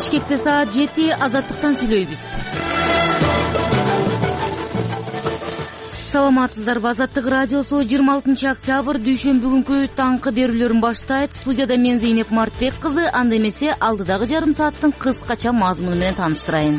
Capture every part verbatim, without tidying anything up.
Бишкекте саат жети, Азаттыктан сүйлөйбүз. Саламатсыздарбы? Азаттык радиосу жыйырма алтынчы октябрь дүйшөмбү күнкү таңкы берүүлөрүн баштайт. Студияда мен Зейнеп Мартбек кызы, анда эмесе алдыдагы жарым сааттын кыскача мазмуну менен тааныштырайын.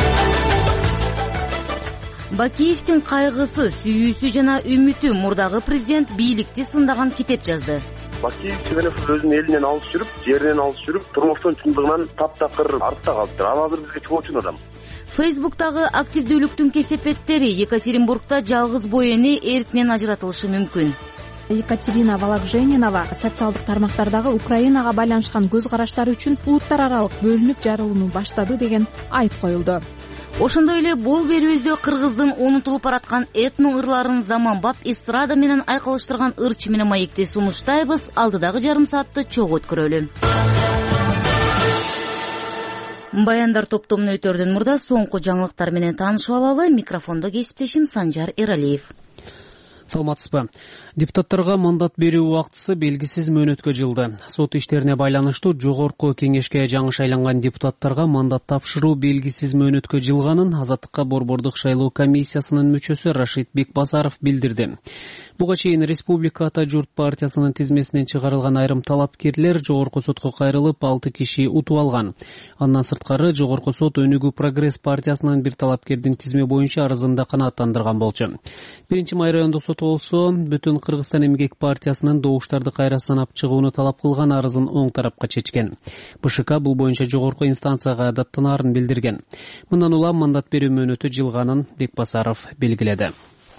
Бакиевдин кайгысы, сүйүүсү жана үмүтү. Мурдагы президент бийликти сындаган китеп жазды. Бакиев Чегенов өзүнүн элинен алыс жүрүп, жеринен алыс жүрүп, турмуштун чындыгынан таптакыр артта калыптыр. Ал азыр бизге чоочун адам. Фейсбуктагы активдүүлүктүн кесепеттери. Екатеринбургда жалгыз бой эне эркинен ажыратылышы мүмкүн. Екатерина Валагженинова социалдык тармактардагы Украинага байланышкан көз караштары үчүн улуттар аралык бөлүнүп жарылууну баштады деген айып коюлду. Ошондой эле бул берүүбүздө кыргыздын унутулуп бараткан этно ырларын заманбап эстрада менен айкалыштырган ырчы менен маекти сунуштайбыз. Алдыдагы жарым саатты чогуу өткөрөлү. Баяндар топтомун өтөрдөн мурда соңку жаңылыктар менен таанышып алалы. Микрофондо кесиптешим Санжар Эралиев. Саламатсызбы? Депутаттарга мандат берүү убактысы белгисиз мөөнөткө жылды. Сот иштерине байланыштуу жогорку кеңешке жаңы шайланган депутаттарга мандат тапшыруу белгисиз мөөнөткө жылганын Азаттыкка борбордук шайлоо комиссиясынын мүчөсү Рашид Бекбасаров билдирди. Буга чейин Республика Ата журт партиясынын тизмесинен чыгарылган айрым талапкерлер жогорку сотко кайрылып, алты киши утуп алган. Андан сырткары жогорку сот Өнүгүү Прогресс партиясынын бир талапкердин тизме боюнча арызында канааттандырган болчу. Биринчи май райондук соту болсо Бүтүн Кыргызстан эмгек партиясынын добуштарды кайра санап чыгууну талап кылган арызын оң тарапка чечкен. БШК бул боюнча жогорку инстанцияга даттанаарын билдирген. Мындан улам мандат берүү мөөнөтү жылганын Бекбасаров белгиледи.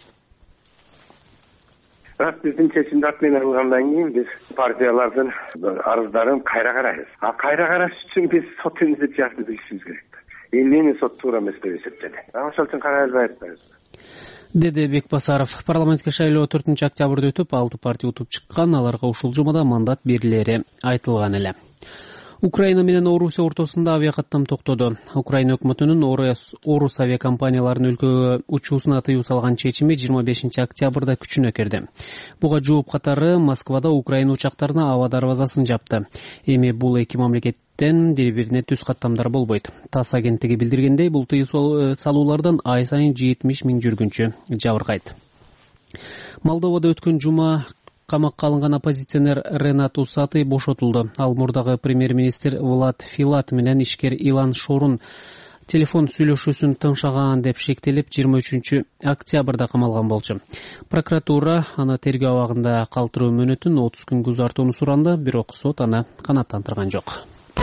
Рас биздин чечимди менен алгандан кийин биз партиялардын арыздарын кайра карайбыз. А кайра караш үчүн биз сот институциясын билишибиз керек. Эмнени сот туура эмес деп эсептеди. Ошол үчүн карайбыз айтпайбыз. Деди Бекбасаров. Парламентке шайлоо төртүнчү октябрда өтүп, алты партия утуп чыккан. Аларга ушул жумада мандат берилери айтылган эле. Украина менен Орусия ортосунда авиакаттам токтоду. Украина өкмөтүнүн Орус авиакомпанияларынын өлкөгө учуусуна тыюу салган чечими жыйырма бешинчи октябрда күчүнө кирди. Буга жооп катары Москвада Украина учактарына аба дарбазасын жапты. Эми бул эки мамлекеттен бири-бирине түз каттамдар болбойт. ТАСС агенттиги билдиргендей, бул тыюу салуулардан ай сайын жетимиш миң жүргүнчү жабыркайт. Молдовада өткөн жума камакка алынган оппозиционер Ренат Усатый бошотулду. Ал мурдагы премьер-министр Влад Филат менен ишкер Илан Шорун телефон сүйлөшүүсүн тыңшаган деп шектелип, жыйырма үчүнчү октябрда камалган болчу. Прокуратура аны тергөө абагында калтыруу мөөнөтүн отуз күнгө узартууну суранды, бирок сот аны канааттандырган жок.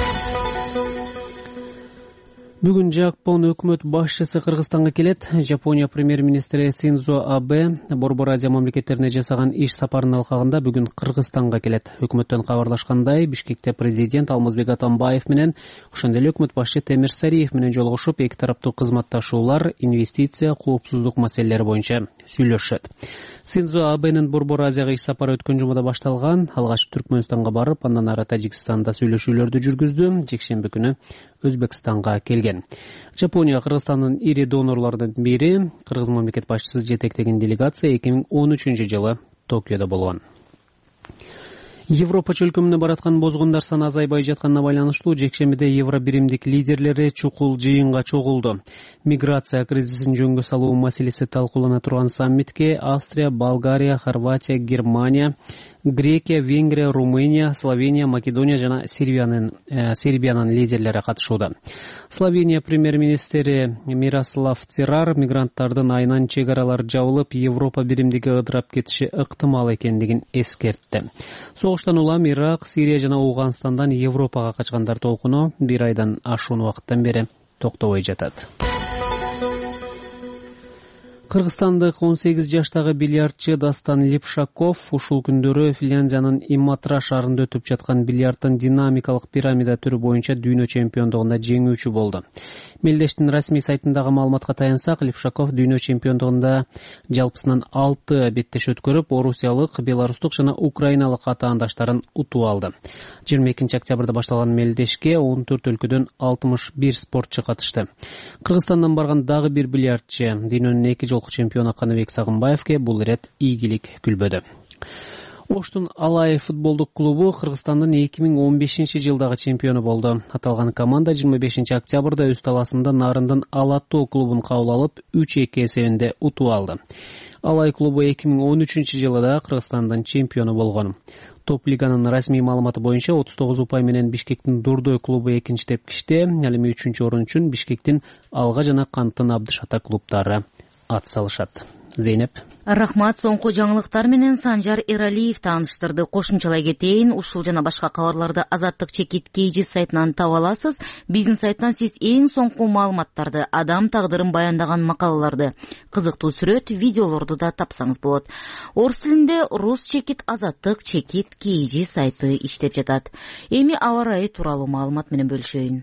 Бүгүн Жапон өкмөт башчысы Кыргызстанга келет. Жапония премьер-министри Синдзо Абе Борбор Азия мамлекеттерине жасаган иш сапарынын алкагында бүгүн Кыргызстанга келет. Өкмөттөн кабарлашкандай, Бишкекте президент Алмазбек Атамбаев менен, ошондой эле өкмөт башчы Темир Сариев менен жолугушуп, эки тараптуу кызматташуулар, инвестиция, коопсуздук маселелери боюнча сүйлөшөт. Синдзо Абенин Борбор Азияга иш сапары өткөн жумада башталган. Алгач Түркмөнстанга барып, андан ары Тажикстанда сүйлөшүүлөрдү жүргүздү. Жекшемби күнү Өзбекстанга келген. Жапония Кыргызстандын ири донорлордун бири. Кыргыз мамлекет башчысы жетектеген делегация эки миң он үчүнчү жылы Токиодо болгон. Европа чөлкөмүнө бараткан бозгундар саны азайбай жатканына байланыштуу жекшембиде Евро биримдик лидерлери чукул жыйынга чогулду. Миграция кризисин жөнгө салуу маселеси талкуулана турган саммитке Австрия, Болгария, Хорватия, Германия, Грекия, Венгрия, Румыния, Словения, Македония жана Сербиянын э, Сербиянын лидерлери катышууда. Словения премьер-министри Мирослав Церар мигранттардын айынан чек аралар жабылып, Европа биримдиги ыдырап кетиши ыктымал экендигин эскертти. Соғыштан улам Ирак, Сирия жана Ауганстандан Европага качкандар толкуну бир айдан ашуун убакыттан бери токтобой жатат. Кыргызстандык он сегиз жаштагы бильярдчы Дастан Липшаков ушул күндөрү Финляндиянын Иматра шаарында өтүп жаткан бильярдтын динамикалык пирамида түрү боюнча дүйнө чемпиондугунда жеңүүчү болду. Мелдештин расмий сайтындагы маалыматка таянсак, Липшаков дүйнө чемпиондугунда жалпысынан алты беттеш өткөрүп, орусиялык, беларустук жана украиналык атаандаштарын утуп алды. жыйырма экинчи октябрда башталган мелдешке он төрт өлкөдөн алтымыш бир спортчу катышты. Кыргызстандан барган дагы бир бильярдчы, дүйнөнүн эки жолку чемпиону Каныбек Сагынбаевке бул ирет ийгилик күлбөдү. Оштун Алай футболдук клубу Кыргызстандын эки миң он бешинчи жылдагы чемпиону болду. Аталган команда жыйырма бешинчи октябрда өз талаасында Нарындын Ала Тоо клубун кабыл алып үч эки эсебинде утуп алды. Алай клубу эки миң он үчүнчү жылы да Кыргызстандын чемпиону болгон. Топ лиганын расмий маалыматы боюнча отуз тогуз упай менен Бишкектин Дурдой клубу экинчи тепкичте, ал эми үчүнчү орун үчүн Бишкектин Алга жана Канттын Абдышата клубдары ат салышат. Зейнеп. Рахмат. Соңку жаңылыктар менен Санжар Эралиев тааныштырды. Кошумчалай кетейин, ушул жана башка кабарларды Азаттык чекит Кейжи сайтынан таба аласыз. Биздин сайттан сиз эң соңку маалыматтарды, адам тагдырын баяндаган макалаларды, кызыктуу сүрөт, видеолорду да тапсаңыз болот. Орус тилинде Рус чекит Азаттык чекит Кейжи сайты иштеп жатат. Эми аба ырайы тууралуу маалымат менен бөлүшөйүн.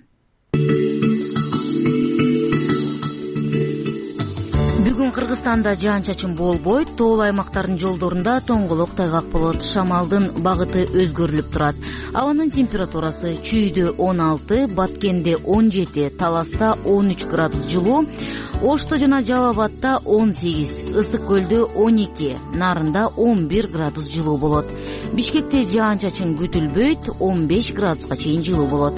Бүгүн Кыргызстанда жаан-чачын болбойт, тоолуу аймактардын жолдорунда тоңголок тайгак болот. Шамалдын багыты өзгөрүлүп турат. Абанын температурасы Чүйдө он алты, Баткенде он жети, Таласта он үч градус жылуу, Ошто жана Жалал Абадда он сегиз, Ысык көлдө он эки, Нарында он бир градус жылуу болот. Бишкекте жаан-чачын күтүлбөйт, он беш градуска чейин жылуу болот.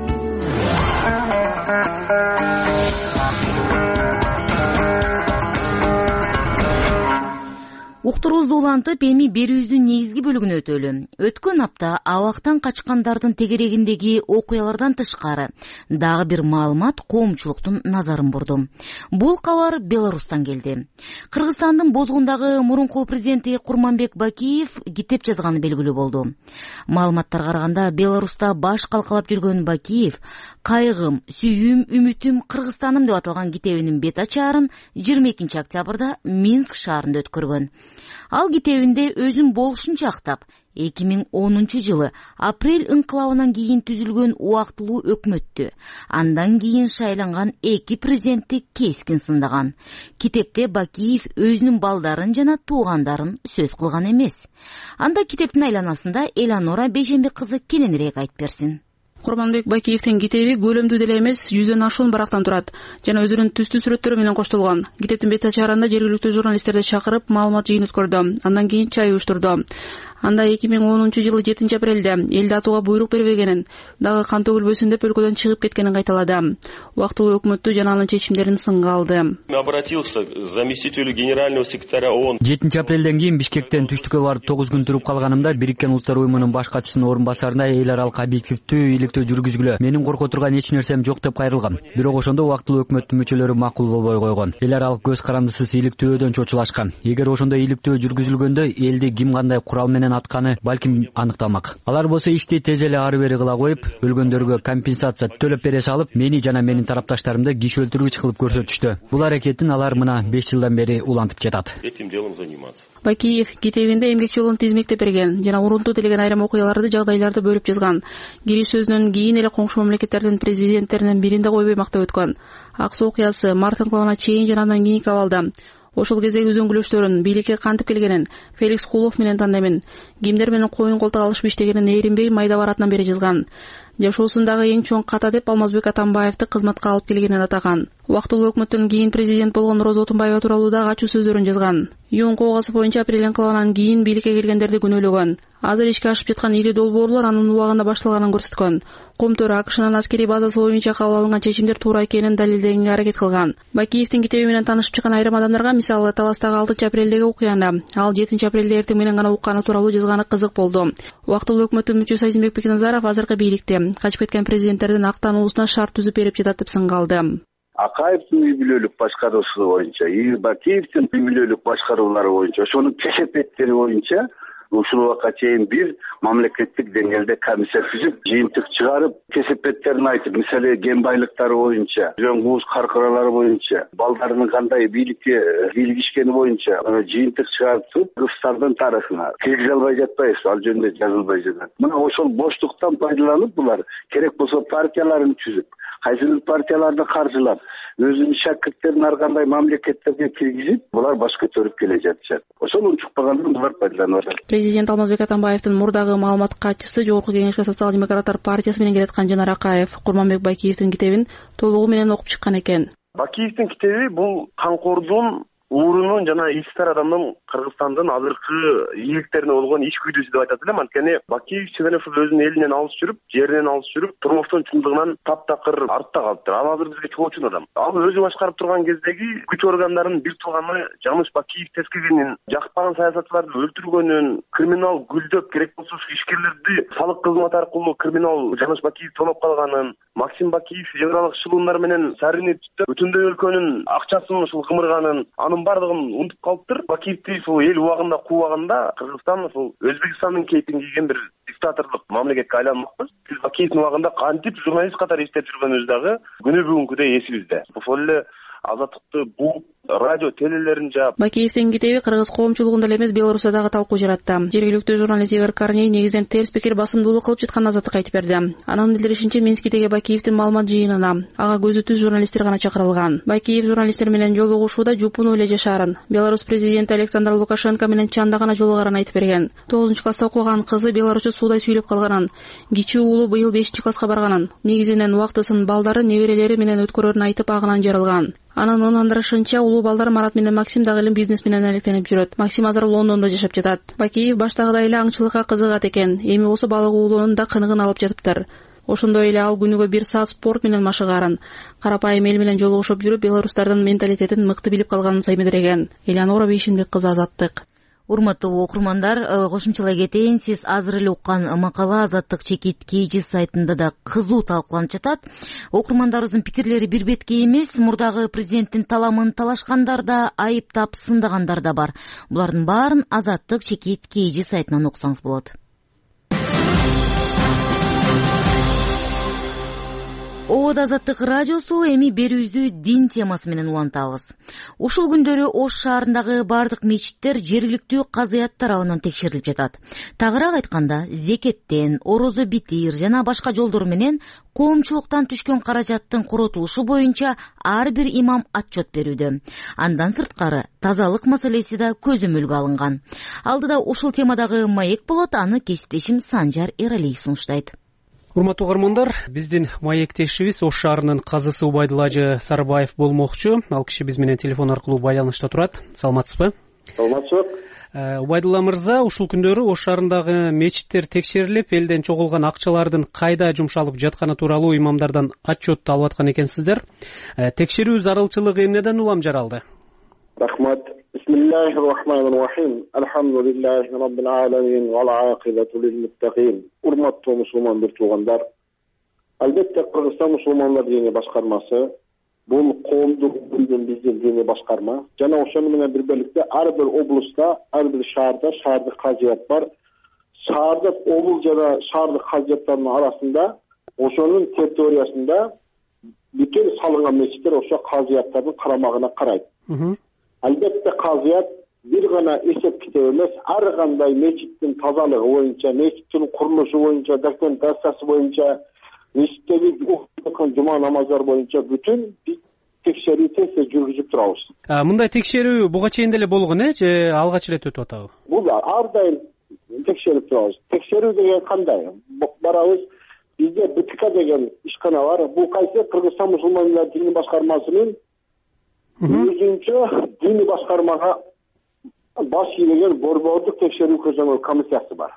Уктуруубузду улантып, эми берүүбүздүн негизги бөлүгүнө өтөлү. Өткөн апта абактан качкандардын тегерегиндеги окуялардан тышкары дагы бир маалымат коомчулуктун назарын бурду. Бул кабар Беларустан келди. Кыргызстандын Бозгундагы мурунку президенти Курманбек Бакиев китеп жазганы белгилүү болду. Маалыматтарга караганда, Беларуста баш калкалап жүргөн Бакиев «Кайгым, сүйүүм, үмүтүм, Кыргызстаным» деп аталган китебинин бет ачаарын жыйырма экинчи октябрда Минск шаарында өткөргөн. Ал китебинде өзүн болушунча актап, эки миң онунчу жылы апрель ыңкылабынан кийин түзүлгөн убактылуу өкмөттү, андан кийин шайланган эки президентти кескин сындаган. Китепте Бакиев өзүнүн балдарын жана туугандарын сөз кылган эмес. Анда китептин айланасында Эланора Бейжембек кызы кененирээк айтып берсин. Курманбек Бакиевдин китеби көлөмдүү деле эмес, жүздөн ашуун барактан турат жана өзүнүн түстүү сүрөттөрү менен коштолгон. Китептин бет ачаарында жергиликтүү журналисттерди чакырып, маалымат жыйын өткөрдү. Андан кийин чай уюштурду. Анда эки миң онунчу жылы жетинчи апрелде элди атууга буйрук бербегенин, дагы кан төгүлбөсүн деп өлкөдөн чыгып кеткенин кайталады. Убактылуу өкмөттү жана анын чечимдерин сынга алды. Обратился к заместителю генерального секретаря ООН. жетинчи апрелден кийин Бишкектен түштүккө барып тогуз күн туруп калганымда Бириккен Улуттар уюмунун баш катчысынын орун басарында эл аралык объективдүү иликтөө жүргүзгүлө. Менин корко турган эч нерсем жок деп кайрылгам. Бирок ошондо убактылуу өкмөттүн мүчөлөрү макул болбой койгон. Эл аралык көз карандысыз иликтөөдөн чочулашкан. Эгер ошондо иликтөө жүргүзүлгөндө элди ким кандай курал менен атканы балким аныкталмак. Алар болсо ишти тез эле ары бери кыла коюп, өлгөндөргө компенсация төлөп бере салып, мени жана менин тарапташтарымды киши өлтүргүч кылып көрсөтүштү. Бул аракетин алар мына беш жылдан бери улантып жатат. Этим делом заниматься. Бакиев китебинде эмгек жолун тизмектеп берген жана урунтуу делеген айрым окуяларды, жагдайларды бөлүп жазган. Кириш сөзүнөн кийин эле коңшу мамлекеттердин президенттеринин биринде койбой мактап өткөн. Ак Суу окуясы март ыңкылабына чейин жана андан кийинки абалда ошол кездеги үзөңгүлөштөрүн, бийликке кантип келгенин Феликс Кулов менен тандаймын, кимдер менен коюн колтук алышып иштегенин ээринбей майда баратынан бери жазган. Жашоосундагы эң чоң ката деп Алмазбек Атамбаевди кызматка алып келгенин атаган. Убактылуу өкмөттөн кийин президент болгон Роза Отунбаева тууралуу да ачуу сөздөрүн жазган. ЮНК огасы боюнча апрель ыңкылабынан кийин бийликке келгендерди күнөөлөгөн. Азыр ишке ашып жаткан ири долбоорлор анын убагында башталганын көрсөткөн. Комтөр АКШнын аскерий базасы боюнча кабыл алынган чечимдер туура экенин далилдегенге аракет кылган. Бакиевдин китеби менен таанышып чыккан айрым адамдарга, мисалы Таластагы алтынчы апрелдеги окуяны, ал жетинчи апрелде эртең менен гана укканы тууралуу жазганы кызык болду. Убактылуу өкмөттүн мүчөсү Айзенбек Бекназаров азыркы бийликте качып кеткен президенттердин актануусуна шарт түзүп берип жатат деп сынга алды. Акаевдин үй бүлөлүк башкаруусу боюнча, Бакиевдин үй бүлөлүк башкаруулары боюнча, ошонун кесепеттери боюнча ушул убакка чейин бир мамлекеттик деңгээлде комиссия түзүп, жыйынтык чыгарып, кесепеттерин айтып, мисалы кен байлыктары боюнча, жөн-кууз каркыралары боюнча, балдарынын кандай бийликке бийлигишкени боюнча жыйынтык чыгарып, Кыргызстандын тарыхына киргизе албай жатпайбыз, ал жөнүндө жазылбай жатат. Мына ошол боштуктан пайдаланып булар керек болсо партияларын түзүп, кайсыл партияларды каржылап, өзүнүн шакирттерин ар кандай мамлекеттерге киргизип, булар баш көтөрүп келе жатышат. Ошол унчукпагандан булар пайдаланып атат. Президент Алмазбек Атамбаевдин мурдагы маалымат катчысы, Жогорку Кеңешке социал-демократтар партиясы менен келаткан Жанар Акаев Курманбек Бакиевдин китебин толугу менен окуп чыккан экен. Бакиевдин китеби бул Канкордун уурунун жана ишкер адамдын Кыргызстандын азыркы ийгиликтерине болгон иш күйдүүсү деп айтат элем. Анткени Бакиев Ченеров өзүнүн элинен алыс жүрүп, жеринен алыс жүрүп, турмуштун чындыгынан таптакыр артта калыптыр. Ал азыр бизге чоочун адам. Ал өзү башкарып турган кездеги күч органдарынын бир тууганы Жаныш Бакиев тескегенин, жакпаган саясатчыларды өлтүргөнүн, криминал гүлдөп керек болсо ишкерлерди салык кызматы аркылуу криминал Жаныш Бакиев тоноп калганын, Максим Бакиев евролык шылуундар менен сарыны түтүп, бүтүндөй өлкөнүн акчасын ушул кымырганын, анын бардыгын унутуп калыптыр. Бакиевди ушул эл убагында кууганда Кыргызстан ушул Өзбекстандын кейпин кийген бир диктаторлук мамлекетке айланмакпыз. Биз Бакиевдин убагында кантип журналист катары иштеп жүргөнүбүз дагы күнү бүгүнкүдөй эсибизде. Ошол эле азаттыкты бууп, радио телелерин жаап. Бакиевдин китеби кыргыз коомчулугунда эле эмес, Беларусьта дагы талкуу жаратты. Жергиликтүү журналист Игорь Корней негизинен терс пикир басымдуулук кылып жатканын азаттыкка айтып берди. Анын билдиришинче, Минскидеги Бакиевдин маалымат жыйынына ага көзү түз журналисттер гана чакырылган. Бакиев журналисттер менен жолугушууда жупуну эле жашаарын, Беларусь президенти Александр Лукашенко менен чанда гана жолугарын айтып берген. тогузунчу класста окуган кызы Беларусча суудай сүйлөп калганын, кичүү уулу быйыл бешинчи класска барганын, негизинен убактысын балдары, неберелери менен өткөрөрүн айтып агынан жарылган. Анын ынандырышынча, улуу балдар Марат менен Максим дагы эле бизнес менен алектенип жүрөт. Максим азыр Лондондо жашап жатат. Бакиев баштагыдай эле аңчылыкка кызыгат экен. Эми болсо балык уулоонун да кыныгын алып жатыптыр. Ошондой эле ал күнүгө бир саат спорт менен машыгарын, карапайым эл менен жолугушуп жүрүп, белорустардын менталитетин мыкты билип калганын саймедиреген. Элеонора Бейшинбек кызы, Азаттык. Урматтуу окурмандар, кошумчалай кетейин, сиз азыр эле уккан макала Азаттык чекит Кж сайтында да кызуу талкууланып жатат. Окурмандарыбыздын пикирлери бир бетке эмес, мурдагы президенттин таламын талашкандар да, айыптап сындагандар да бар. Булардын баарын Азаттык чекит Кж сайтынан окусаңыз болот. Обод Азаттык радиосу эми берүүбүздү дин темасы менен улантабыз. Ушул күндөрү Ош шаарындагы бардык мечиттер жергиликтүү казыят тарабынан текшерилип жатат. Тагыраак айтканда, зекеттен, орозо битир жана башка жолдор менен коомчулуктан түшкөн каражаттын коротулушу боюнча ар бир имам отчет берүүдө. Андан сырткары тазалык маселеси да көзөмөлгө алынган. Алдыда ушул темадагы маек болот, аны кесиптешим Санжар Эралиев сунуштайт. Урматтуу угармандар, биздин маектешибиз Ош шаарынын казысы Убайдулла Ажы Сарбаев болмокчу. Ал киши биз менен телефон аркылуу байланышта турат. Саламатсызбы? Саламатсызбы. Убайдулла мырза, ушул күндөрү Ош шаарындагы мечиттер текшерилип, элден чогулган акчалардын кайда жумшалып жатканы тууралуу имамдардан отчет алып аткан экенсиздер. Текшерүү зарылчылыгы эмнеден улам жаралды? Рахмат. Бисмиллахир-рахманир-рахим. Алхамдулиллахи раббил аламин вал акибату лил муттакин. Урматтуу мусулман бир туугандар, албетте Кыргызстан мусулмандар дини башкармасы бул коомдук билген биздин дини башкарма. Жана ошону менен бирбеликте ар бир облустта, ар бир шаарда шаардык казыят бар. Шаардык облус жана шаардык казыяттардын арасында, ошонун территориясында бүтүн салынган мечиттер ошо казыяттардын карамагына карайт. Албетте казыят бир гана эсеп китеп эмес, ар кандай мечиттин тазалыгы боюнча, мечиттин курулушу боюнча, документациясы боюнча, мечиттеги окуйдукан жума намаздар боюнча бүтүн текшерүү тез жүргүзүп турабыз. Мындай текшерүү буга чейин деле болгон э, же алгач эле өтүп атабы? Бул ар дайым текшерип турабыз. Текшерүү деген кандай? Барабыз, бизде Б Т К деген ишкана бар. Бул кайсы Кыргызстан мусулмандар дини башкармасынын өзүнчө дини башкармага баш ийген борбордук текшерүү көзөмөл комиссиясы бар.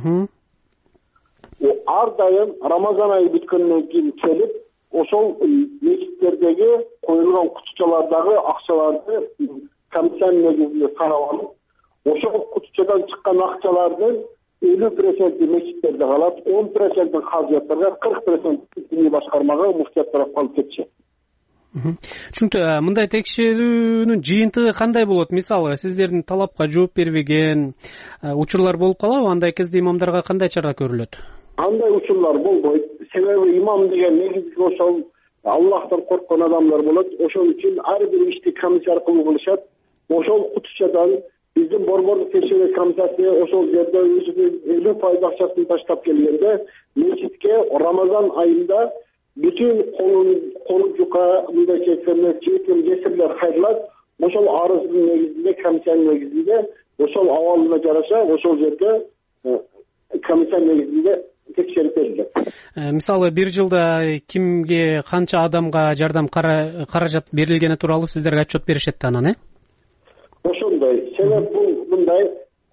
Ар дайым Рамазан айы бүткөндөн кийин келип, ошол мечиттердеги коюлган кутучалардагы акчаларды комиссиянын негизинде карап алып, ошол кутучадан чыккан акчалардын элүү проценти мечиттерде калат, он проценти казыяттарга, кырк проценти дини башкармага, муфтияттарга калып кетишет. Түшүнүктүү. Мындай текшерүүнүн жыйынтыгы кандай болот? Мисалы, сиздердин талапка жооп бербеген учурлар болуп калабы? Андай кезде имамдарга кандай чара көрүлөт? Андай учурлар болбойт. Себеби имам деген негизги ошол Аллахтан корккон адамдар болот. Ошол үчүн ар бир ишти комиссия аркылуу кылышат. Ошол кутучадан биздин борбордук текшерүү комиссиясы ошол жерде өзүнүн элүү пайыз акчасын таштап келгенде, мечитке Рамазан айында бүтүн колун жука, мындай кесирлер, чеким кесирлер кайрылат. Ошол арыздын негизинде, комиссиянын негизинде, ошол абалына жараша, ошол жерде комиссиянын негизинде текшерип берилет. Мисалы, бир жылда кимге, канча адамга жардам каражат берилгени тууралуу сиздерге отчет беришет да анан, э? Ошондой. Себеп бул мындай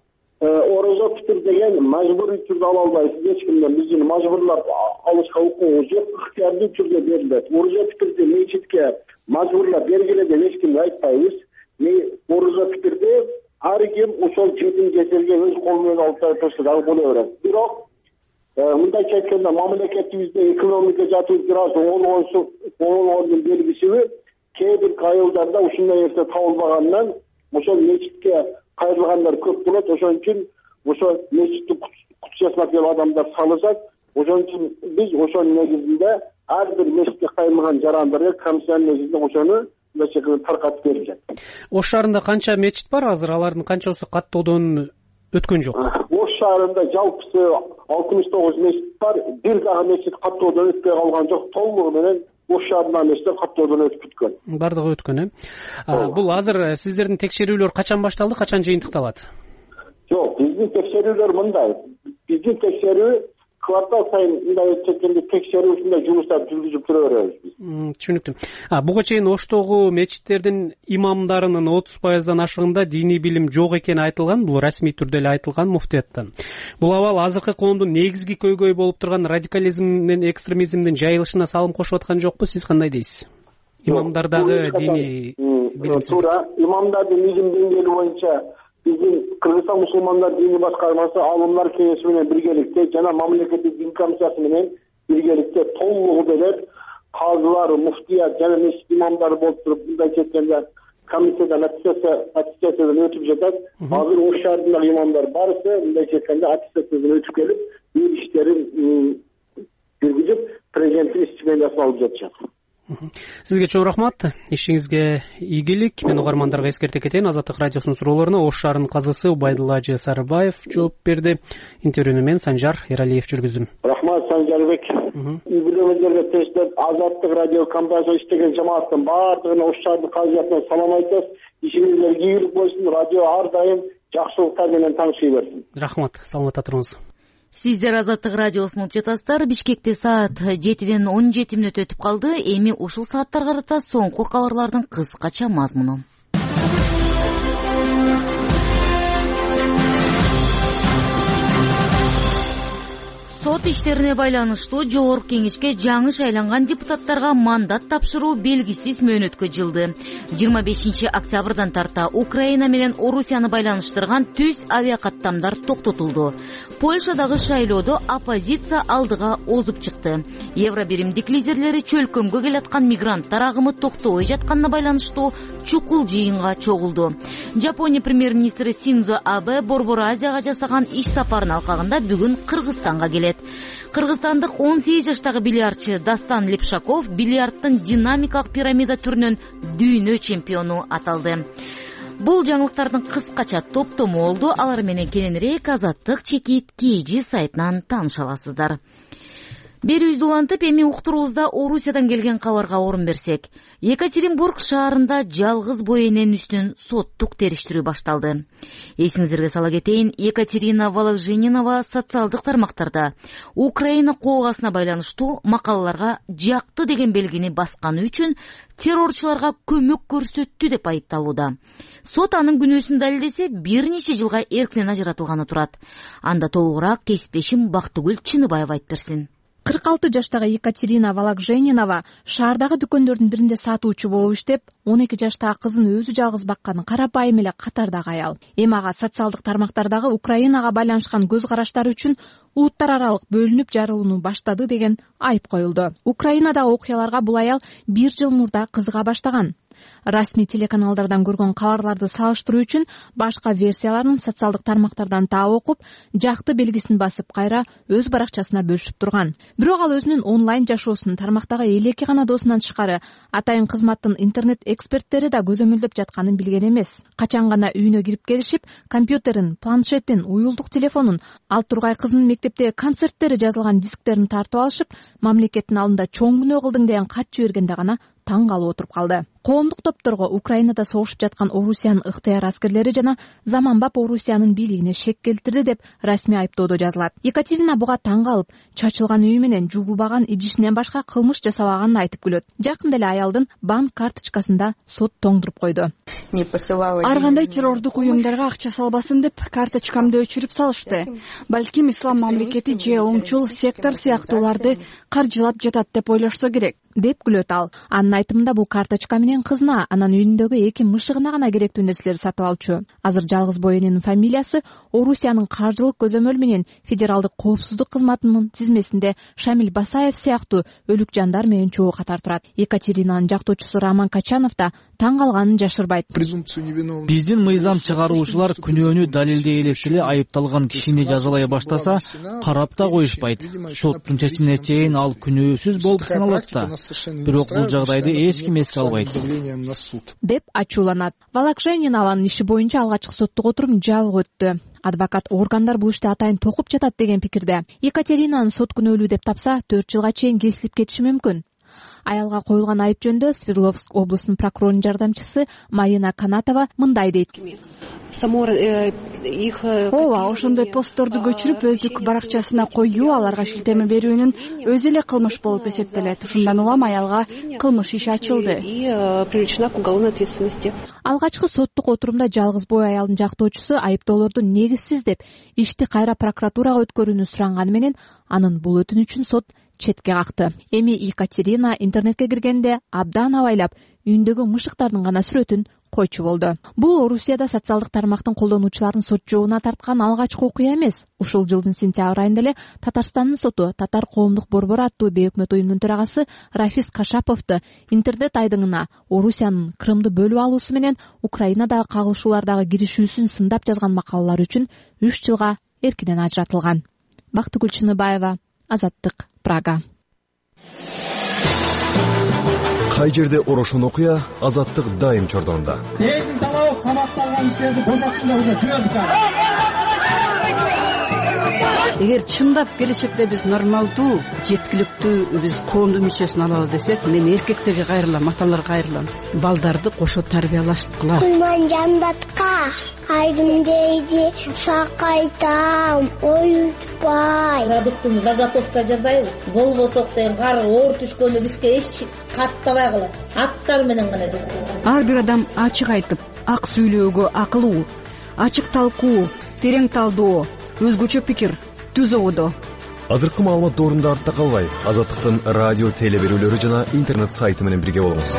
орозо фитр деген мажбурий түрдө ала албайсыз эч кимден, бизди мажбурлап алышка укугубуз жок, ыктыярдуу түрдө берилет. Орозо фитрди мечитке мажбурлап бергиле деп эч кимге айтпайбыз. Орозо фитрди ар ким ошол жетим жесерге өз колу менен алып турса дагы боло берет. Бирок мындайча айтканда мамлекетибизде экономика жатуу бир аз оңолгондун белгисиби кээ бир айылдарда ушундай нерсе табылбагандан ошол мечитке кайрылгандар көп болот. Ошон үчүн ошо мечитти кутчасына келип адамдар салышат. Ошон үчүн биз ошонун негизинде ар бир мечитке кайрылган жарандарга комиссиянын негизинде ошону таркатып берилет. Ош шаарында канча мечит бар азыр? Алардын канчасы каттоодон өткөн жок? Ош шаарында жалпысы алтымыш тогуз мечит бар. Бир дагы мечит каттоодон өтпөй калган жок. Толугу менен Ош шаарындагы мечиттер каттоодон өтүп бүткөн. Бардыгы өткөн, э? Бул азыр сиздердин текшерүүлөр качан башталды, качан жыйынтыкталат? Жок, биздин текшерүүлөр мындай. Биздин текшерүү квартал сайын мындай чекенде текшерүү ушундай жумуштарды жүргүзүп тура беребиз биз. Түшүнүктүү. Буга чейин Оштогу мечиттердин имамдарынын отуз пайыздан ашыгында диний билим жок экени айтылган. Бул расмий түрдө эле айтылган муфтияттан. Бул абал азыркы коомдун негизги көйгөйү болуп турган радикализм менен экстремизмдин жайылышына салым кошуп аткан жокпу? Сиз кандай дейсиз? Имамдардагы диний билимсиздик. Туура, имамдардын илим деңгээли боюнча биздин Кыргызстан мусулмандар дини башкармасы алымдар кеңеши менен биргеликте жана мамлекеттик дин комиссиясы менен биргеликте толугу менен казылар, муфтият жана мечит имамдары болуп туруп мындайча айтканда комиссиядан аттестациядан өтүп жатат. Азыр Ош шаарындагы имамдар барысы мындайча айтканда аттестациядан өтүп келип, өз иштерин жүргүзүп, президенттин стипендиясын алып жатышат. Сизге чоң рахмат. Ишиңизге ийгилик. Мен угармандарга эскерте кетейин. Азаттык радиосунун суроолоруна Ош шаарынын казысы Убайдулла Ажы Сарыбаев жооп берди. Интервьюну мен Санжар Эралиев жүргүздүм. Рахмат Санжарбек. Үй бүлөмүздөргө тештеп Азаттык радио компаниясы иштеген жамааттын баардыгына Ош шаарынын казыятына салам айтабыз. Ишиңиздер ийгилик болсун. Радио ар дайым жакшылыктар менен таанышый берсин. Рахмат. Саламатта туруңуз. Сиздер Азаттык радиосун угуп жатасыздар. Бишкекте саат жетиден он жети мүнөт өтүп калды. Эми ушул сааттарга карата соңку кабарлардын кыскача мазмуну. Сот иштерине байланыштуу Жогорку кеңешке жаңы шайланган депутаттарга мандат тапшыруу белгисиз мөөнөткө жылды. жыйырма бешинчи октябрдан тарта Украина менен Орусияны байланыштырган түз авиакаттамдар токтотулду. Польшадагы шайлоодо оппозиция алдыга озуп чыкты. Евробиримдик лидерлери чөлкөмгө келаткан мигранттар агымы токтобой жатканына байланыштуу чукул жыйынга чогулду. Жапония премьер-министри Синдзо Абе Борбор Азияга жасаган иш сапарынын алкагында бүгүн Кыргызстанга келет. Кыргызстандык он сегиз жаштагы бильярдчы Дастан Лепшаков бильярдтын динамикалык пирамида түрүнөн дүйнө чемпиону аталды. Бул жаңылыктардын кыскача топтому болду. Алар менен кененирээк Азаттык чекит кей сайтынан тааныша аласыздар. Берүүбүздү улантып, эми уктуруубузда Орусиядан келген кабарга орун берсек. Екатеринбург шаарында жалгыз боененүүсүнөн соттук териштирүү башталды. Эсиңиздерге сала кетейин, Екатерина Вологжининова социалдык тармактарда Украина куугасына байланыштуу макалаларга жакты деген белгини басканы үчүн террорчуларга көмөк көрсөттү деп айыпталууда. Сот анын күнөөсүн далилдесе, бир нече жылга эрктен ажыратылганы турат. Анда толугураак кесиптешим Бактыгүл Чыныбаева айтып берсин. кырк алты жаштагы Екатерина Вологжининова шаардагы дүкөндөрдүн биринде сатуучу болуп иштеп, он эки жаштагы кызын өзү жалгыз баккан карапайым эле катардагы аял. Эми ага социалдык тармактардагы Украинага байланышкан көз караштары үчүн улуттар аралык бөлүнүп жарылууну баштады деген айып коюлду. Украинадагы окуяларга бул аял бир жыл мурда кызыга баштаган. Расмий телеканалдардан көргөн кабарларды салыштыруу үчүн башка версияларын социалдык тармактардан таап окуп, жакты белгисин басып кайра өз баракчасына бөлүшүп турган. Бирок ал өзүнүн онлайн жашоосун тармактагы эки гана досунан тышкары атайын кызматтын интернет эксперттери да көзөмөлдөп жатканын билген эмес. Качан гана үйүнө кирип келишип, компьютерин, планшетин, уюлдук телефонун, ал тургай кызынын мектептеги концерттери жазылган дисктерин тартып алышып, мамлекеттин алдында чоң күнөө кылдың деген кат жибергенде гана таң калып отуруп калды. Коомдук топторго Украинада согушуп жаткан Орусиянын ыктыяр аскерлери жана заманбап Орусиянын бийлигине шек келтирди деп расмий айыптоодо жазылат. Екатерина буга таң калып, чачылган үйү менен жугубаган идишинен башка кылмыш жасабаганын айтып күлөт. Жакында эле аялдын банк карточкасында сот тоңдуруп койду. Ар кандай террордук уюмдарга акча салбасын деп карточкамды өчүрүп салышты. Балким ислам мамлекети же оңчул сектор сыяктууларды каржылап жатат деп ойлошсо керек деп күлөт ал. Анын айтымында бул карточка менен кызына, анан үйүндөгү эки мышыгына гана керектүү нерселерди сатып алчу. Азыр жалгыз боо эненин фамилиясы Орусиянын каржылык көзөмөл менен федералдык коопсуздук кызматынын тизмесинде Шамил Басаев сыяктуу өлүк жандар менен чогуу катар турат. Екатеринанын жактоочусу Роман Качанов да таң калганын жашырбайт. Биздин мыйзам чыгаруучулар күнөөнү далилдей элек эле айыпталган кишини жазалай баштаса, карап да коюшпайт. Соттун чечимине чейин ал күнөөсүз болуп саналат да. Бирок бул жагдайды эч ким эске албайт деп ачууланат. Валак Женинованын иши боюнча алгачкы соттук отурум жабык өттү. Адвокат органдар бул иште атайын токуп жатат деген пикирде. Екатеринанын сот күнөөлүү деп тапса, төрт жылга чейин кесилип кетиши мүмкүн. Аялга коюлган айып жөнүндө Свердловск облусунун прокурорунун жардамчысы Марина Канатова мындай дейт. Ооба, ошондой постторду көчүрүп өздүк баракчасына коюу, аларга шилтеме берүүнүн өзү эле кылмыш болуп эсептелет. Ушундан улам аялга кылмыш иши ачылды. Алгачкы соттук отурумда жалгыз боо аялдын жактоочусу айыптоолорду негизсиз деп ишти кайра прокуратурага өткөрүүнү суранганы менен анын бул өтүнүчүн сот четке какты. Эми Екатерина интернетке киргенде абдан абайлап үйүндөгү мышыктардын гана сүрөтүн койчу болду. Бул Орусияда социалдык тармактын колдонуучуларын сот жообуна тарткан алгачкы окуя эмес. Ушул жылдын сентябрь айында эле Татарстандын соту Татар коомдук борбору аттуу бейөкмөт уюмдун төрагасы Рафис Кашаповду интернет айдыңына Орусиянын Крымды бөлүп алуусу менен Украинадагы кагылышуулардагы киришүүсүн сындап жазган макалалар үчүн үч жылга эркинен ажыратылган. Бактыгүл Чыныбаева, Азаттык, Прага. Кай жерде орошон окуя, Азаттык дайым чордонда. Элдин талабы камакталган кишилерди бошотсундар, уже жибердик. Эгер чындап келечекте биз нормалдуу, жеткиликтүү биз коомдун мүчөсүн алабыз десек, мен эркектерге кайрылам, аталарга кайрылам. Балдарды кошо тарбиялаштыгыла. Кулман жандатка айдым дейди, сакайтам, оютпай. Продуктун заготовка жасайбыз. Болбосок деген кар оор түшкөндө бизге эч каттабайгыла. Аттар менен гана деп. Ар бир адам ачык айтып, ак сүйлөөгө акылуу, ачык талкуу, терең талдоо, өзгөчө пикир түзүүдө. Азыркы маалымат доорунда артта калбай, Азаттыктын радио теле берүүлөрү жана интернет сайты менен бирге болуңуз.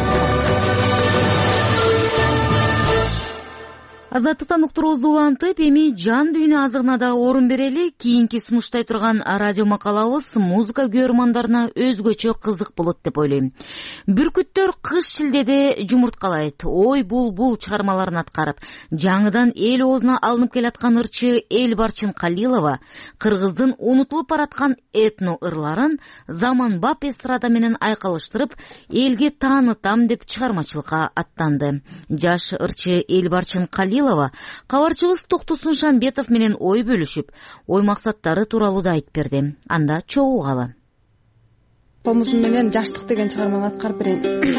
Азаттыктан уктуруубузду улантып, эми жан дүйнө азыгына да орун берели. Кийинки сунуштай турган радио макалабыз музыка көрөрмандарына өзгөчө кызык болот деп ойлойм. Бүркүттөр кыш шилдеде жумурткалайт, ой бул-бул чыгармаларын аткарып, жаңыдан эл оозуна алынып келаткан ырчы Элбарчын Калилова кыргыздын унутулуп бараткан этно ырларын заманбап эстрада менен айкалыштырып, элге таанытам деп чыгармачылыкка аттанды. Жаш ырчы Элбарчын Калилова кабарчыбыз Токтосун Шамбетов менен ой бөлүшүп, ой максаттары тууралуу да айтып берди. Анда чогуугалы. Комузум менен жаштык деген чыгарманы аткарып берейин.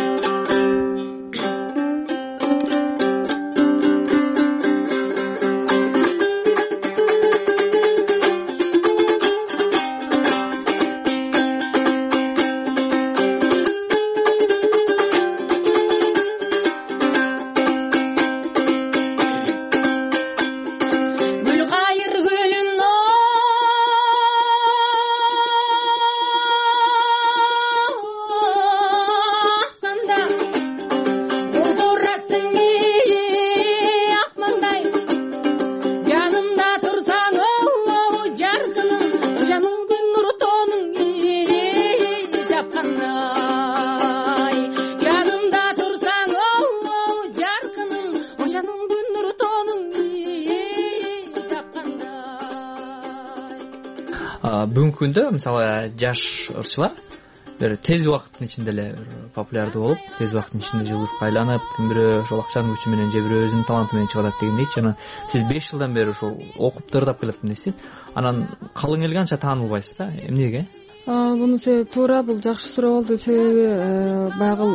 Бүгүнкү күндө мисалы жаш ырчылар бир тез убакыттын ичинде эле популярдуу болуп, тез убакыттын ичинде жылдызга айланып, ким бирөө ошол акчанын күчү менен же бирөө өзүнүн таланты менен чыгып атат дегендейчи. Анан сиз беш жылдан бери ошол окуп дырдап келатмын дейсиз. Анан калың элге анча таанылбайсыз да. Эмнеге? Муну себеби туура, бул жакшы суроо болду. Себеби баягы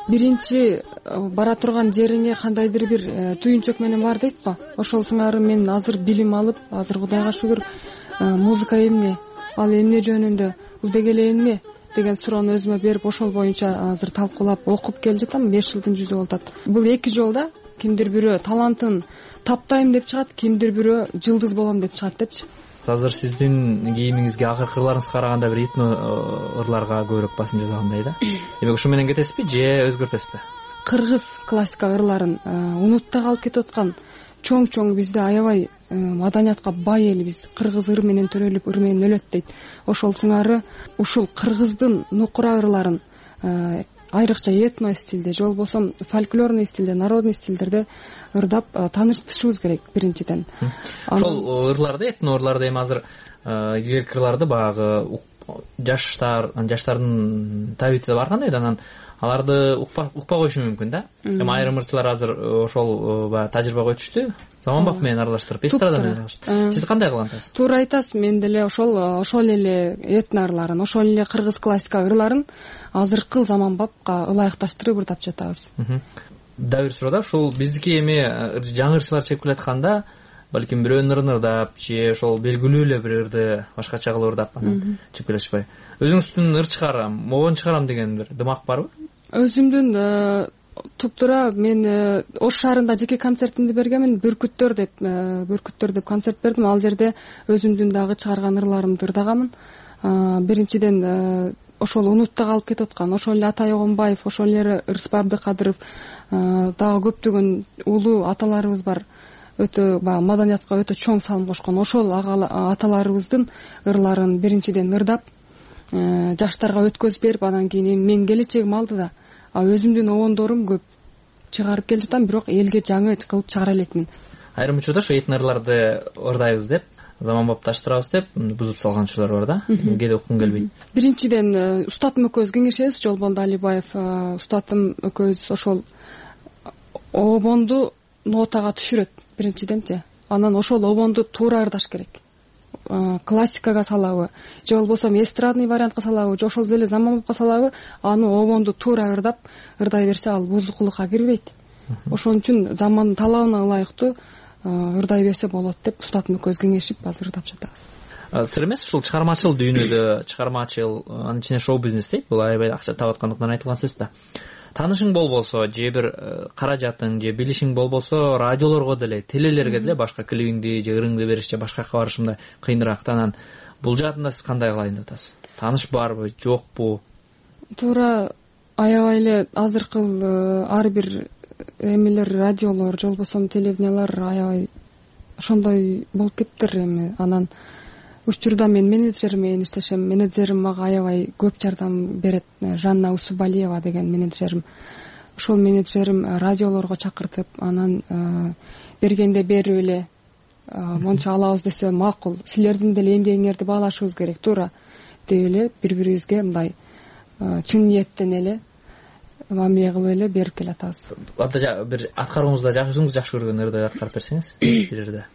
биринчи бара турган жериңе кандайдыр бир түйүнчөк менен бар дейт го, ошол сыңары мен азыр билим алып, азыр Кудайга шүгүр музыка эмне, ал эмне жөнүндө, удегеле эмне деген суроону өзүмө берип, ошол боюнча азыр талкуулап окуп келе жатам. беш жылдын жүзү болуп атат. Бул эки жолда кимдир бирөө талантын таптайм деп чыгат, кимдир бирөө жылдыз болом деп чыгат депчи. Азыр сиздин кийимиңизге акыркы ырларыңызга караганда бир этно ырларга көбүрөөк басым жасагандай да. Демек ошо менен кетесизби же өзгөртөсүзбү? Кыргыз классика ырларын унутта калып кетип аткан чоң-чоң бизде аябай маданиятка бай элбиз. Кыргыз ыр менен төрөлүп, ыр менен өлөт дейт. Ошол сыңары ушул кыргыздын нукура ырларын айрыкча этно стилде же болбосо фольклорный стилде, народный стилдерде ырдап тааныштырышыбыз керек биринчиден. Ошол ырларды, этно ырларды эми азыр илгерки ырларды баягы жаштар, жаштардын табитиде баргандай да, анан аларды укпай коюшу мүмкүн да. Эми айрым ырчылар азыр ошол баягы тажрыйбага өтүштү, заманбап менен аралаштырып, эстрада менен аралаштырып. Сиз кандай кылган атасыз? Туура айтасыз. Мен деле ошол ошол эле этно ырларын, ошол эле кыргыз классика ырларын азыркы заманбапка ылайыкташтырып ырдап жатабыз. Да бир суроо да, ушул биздики эми жаңы ырчылар чегип келатканда, балким бирөөнүн ырын ырдап же ошол белгилүү эле бир ырды башкача кылып ырдап анан чыгып келишпайбы? Өзүңүздүн ыр чыгарам, могон чыгарам деген бир дымак барбы? Өзүмдүн туптура мен Ош шаарында жеке концертимди бергенмин. Бүркүттөр деп, бүркүттөр деп концерт бердим. Ал жерде өзүмдүн дагы чыгарган ырларымды ырдаганмын. Биринчиден ошол унутта калып кетип аткан, ошол эле Атай Огонбаев, ошол эле Ырысбай Абдыкадыров, дагы көптөгөн улуу аталарыбыз бар. Өтө баягы маданиятка өтө чоң салым кошкон ошол аталарыбыздын ырларын биринчиден ырдап, жаштарга өткөзүп берип, анан кийин мен келечегим алдыда. А өзүмдүн обондорум көп чыгарып келе жатам, бирок элге жаңы кылып чыгара элекмин. Айрым учурда ошо этно ырларды ырдайбыз деп, заманбапташтырабыз деп бузуп салган учурлар бар да. Кээде уккум келбейт. Биринчиден устатым экөөбүз кеңешебиз, Жолболду Алибаев устатым экөөбүз ошол обонду нотага түшүрөт биринчиденчи. Анан ошол обонду туура ырдаш керек. Классикага салабы же болбосо эстрадный вариантка салабы же ошол эле заманбапка салабы, аны обонду туура ырдап ырдай берсе, ал бузукулукка кирбейт. Ошон үчүн замандын талабына ылайыктуу ырдай берсе болот деп устатым экөөбүз кеңешип азыр ырдап жатабыз. Сыр эмес, ушул чыгармачыл дүйнөдө, чыгармачыл, анын ичинде шоу бизнес дейт, бул аябай акча таап аткандыктан айтылган сөз да. Таанышың болбосо же бир каражатың же билишиң болбосо, радиолорго деле, телелерге деле башка клибиңди же ырыңды бериш же башка жака барышымда кыйыныраак. Анан бул жаатында сиз кандай кылайын деп атасыз? Тааныш барбы, жокпу? Туура аябай эле азыркы ар бир эмелер, радиолор же болбосо телевидениялар аябай ошондой болуп кетиптир эми. Анан учурда мен менеджер менен иштешем. Менеджерим мага аябай көп жардам берет. Жанна Усубалиева деген менеджерим. Ошол менеджерим радиолорго чакыртып, анан бергенде берип эле монча алабыз десе макул. Силердин деле эмгегиңерди баалашыбыз керек, туура деп эле бири-бирибизге мындай чын ниеттен эле мамиле кылып эле берип келатабыз. Анда бир аткаруңузда өзүңүз жакшы көргөн ырды аткарып берсеңиз бир жерде.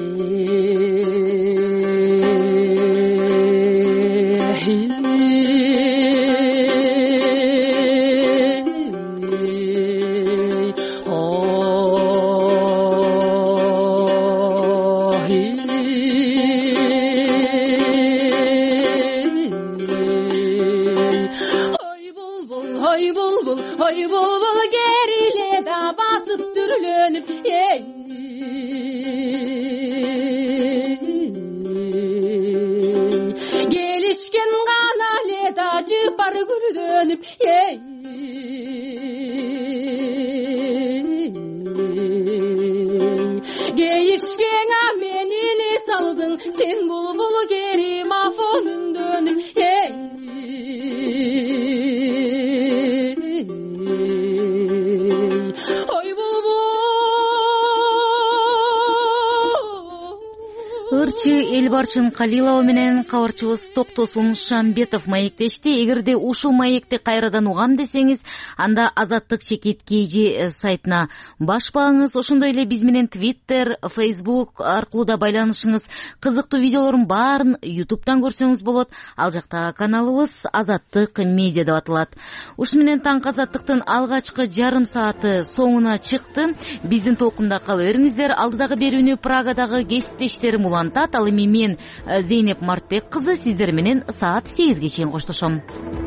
Sen bulbul geri mafonun dönüp hey. Oy bulbul. Ырчы эл Барчын Калилова менен кабарчыбыз Токтосун Шамбетов маектешти. Эгерде ушул маекти кайрадан угам десеңиз, анда Азаттык чекит kg сайтына баш багыңыз. Ошондой эле биз менен Twitter, Facebook аркылуу да байланышыңыз. Кызыктуу видеолордун баарын YouTube'дан көрсөңүз болот. Ал жакта каналыбыз Азаттык медиа деп аталат. Ушу менен таңкы Азаттыктын алгачкы жарым сааты соңуна чыкты. Биздин толкунда кала бериңиздер. Алдыдагы берүүнү Прагадагы кесиптештерим улантат. Ал эми мен Зейнеп Мартбек кызы сиздер менен саат сегизге чейин коштошом.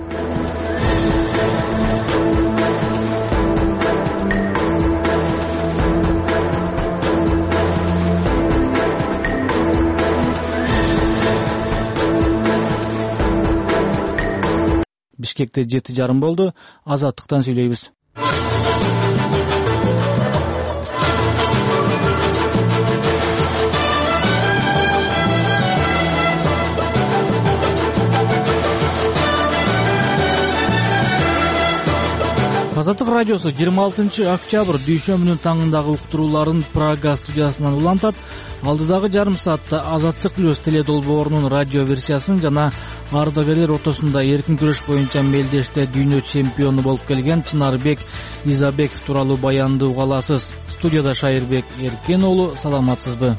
Бишкекте жети жарым болду. Азаттыктан сүйлөйбүз. Азаттык радиосу жыйырма алтынчы октябрь дүйшөмбүнүн таңындагы уктурууларын Прага студиясынан улантат. Алдыдагы жарым саатта Азаттык плюс теле долбоорунун радио версиясын жана ардагерлер ортосунда эркин күрөш боюнча мелдеште дүйнө чемпиону болуп келген Чынарбек Изабеков тууралуу баянды уга аласыз. Студияда Шайырбек Эркен уулу, саламатсызбы?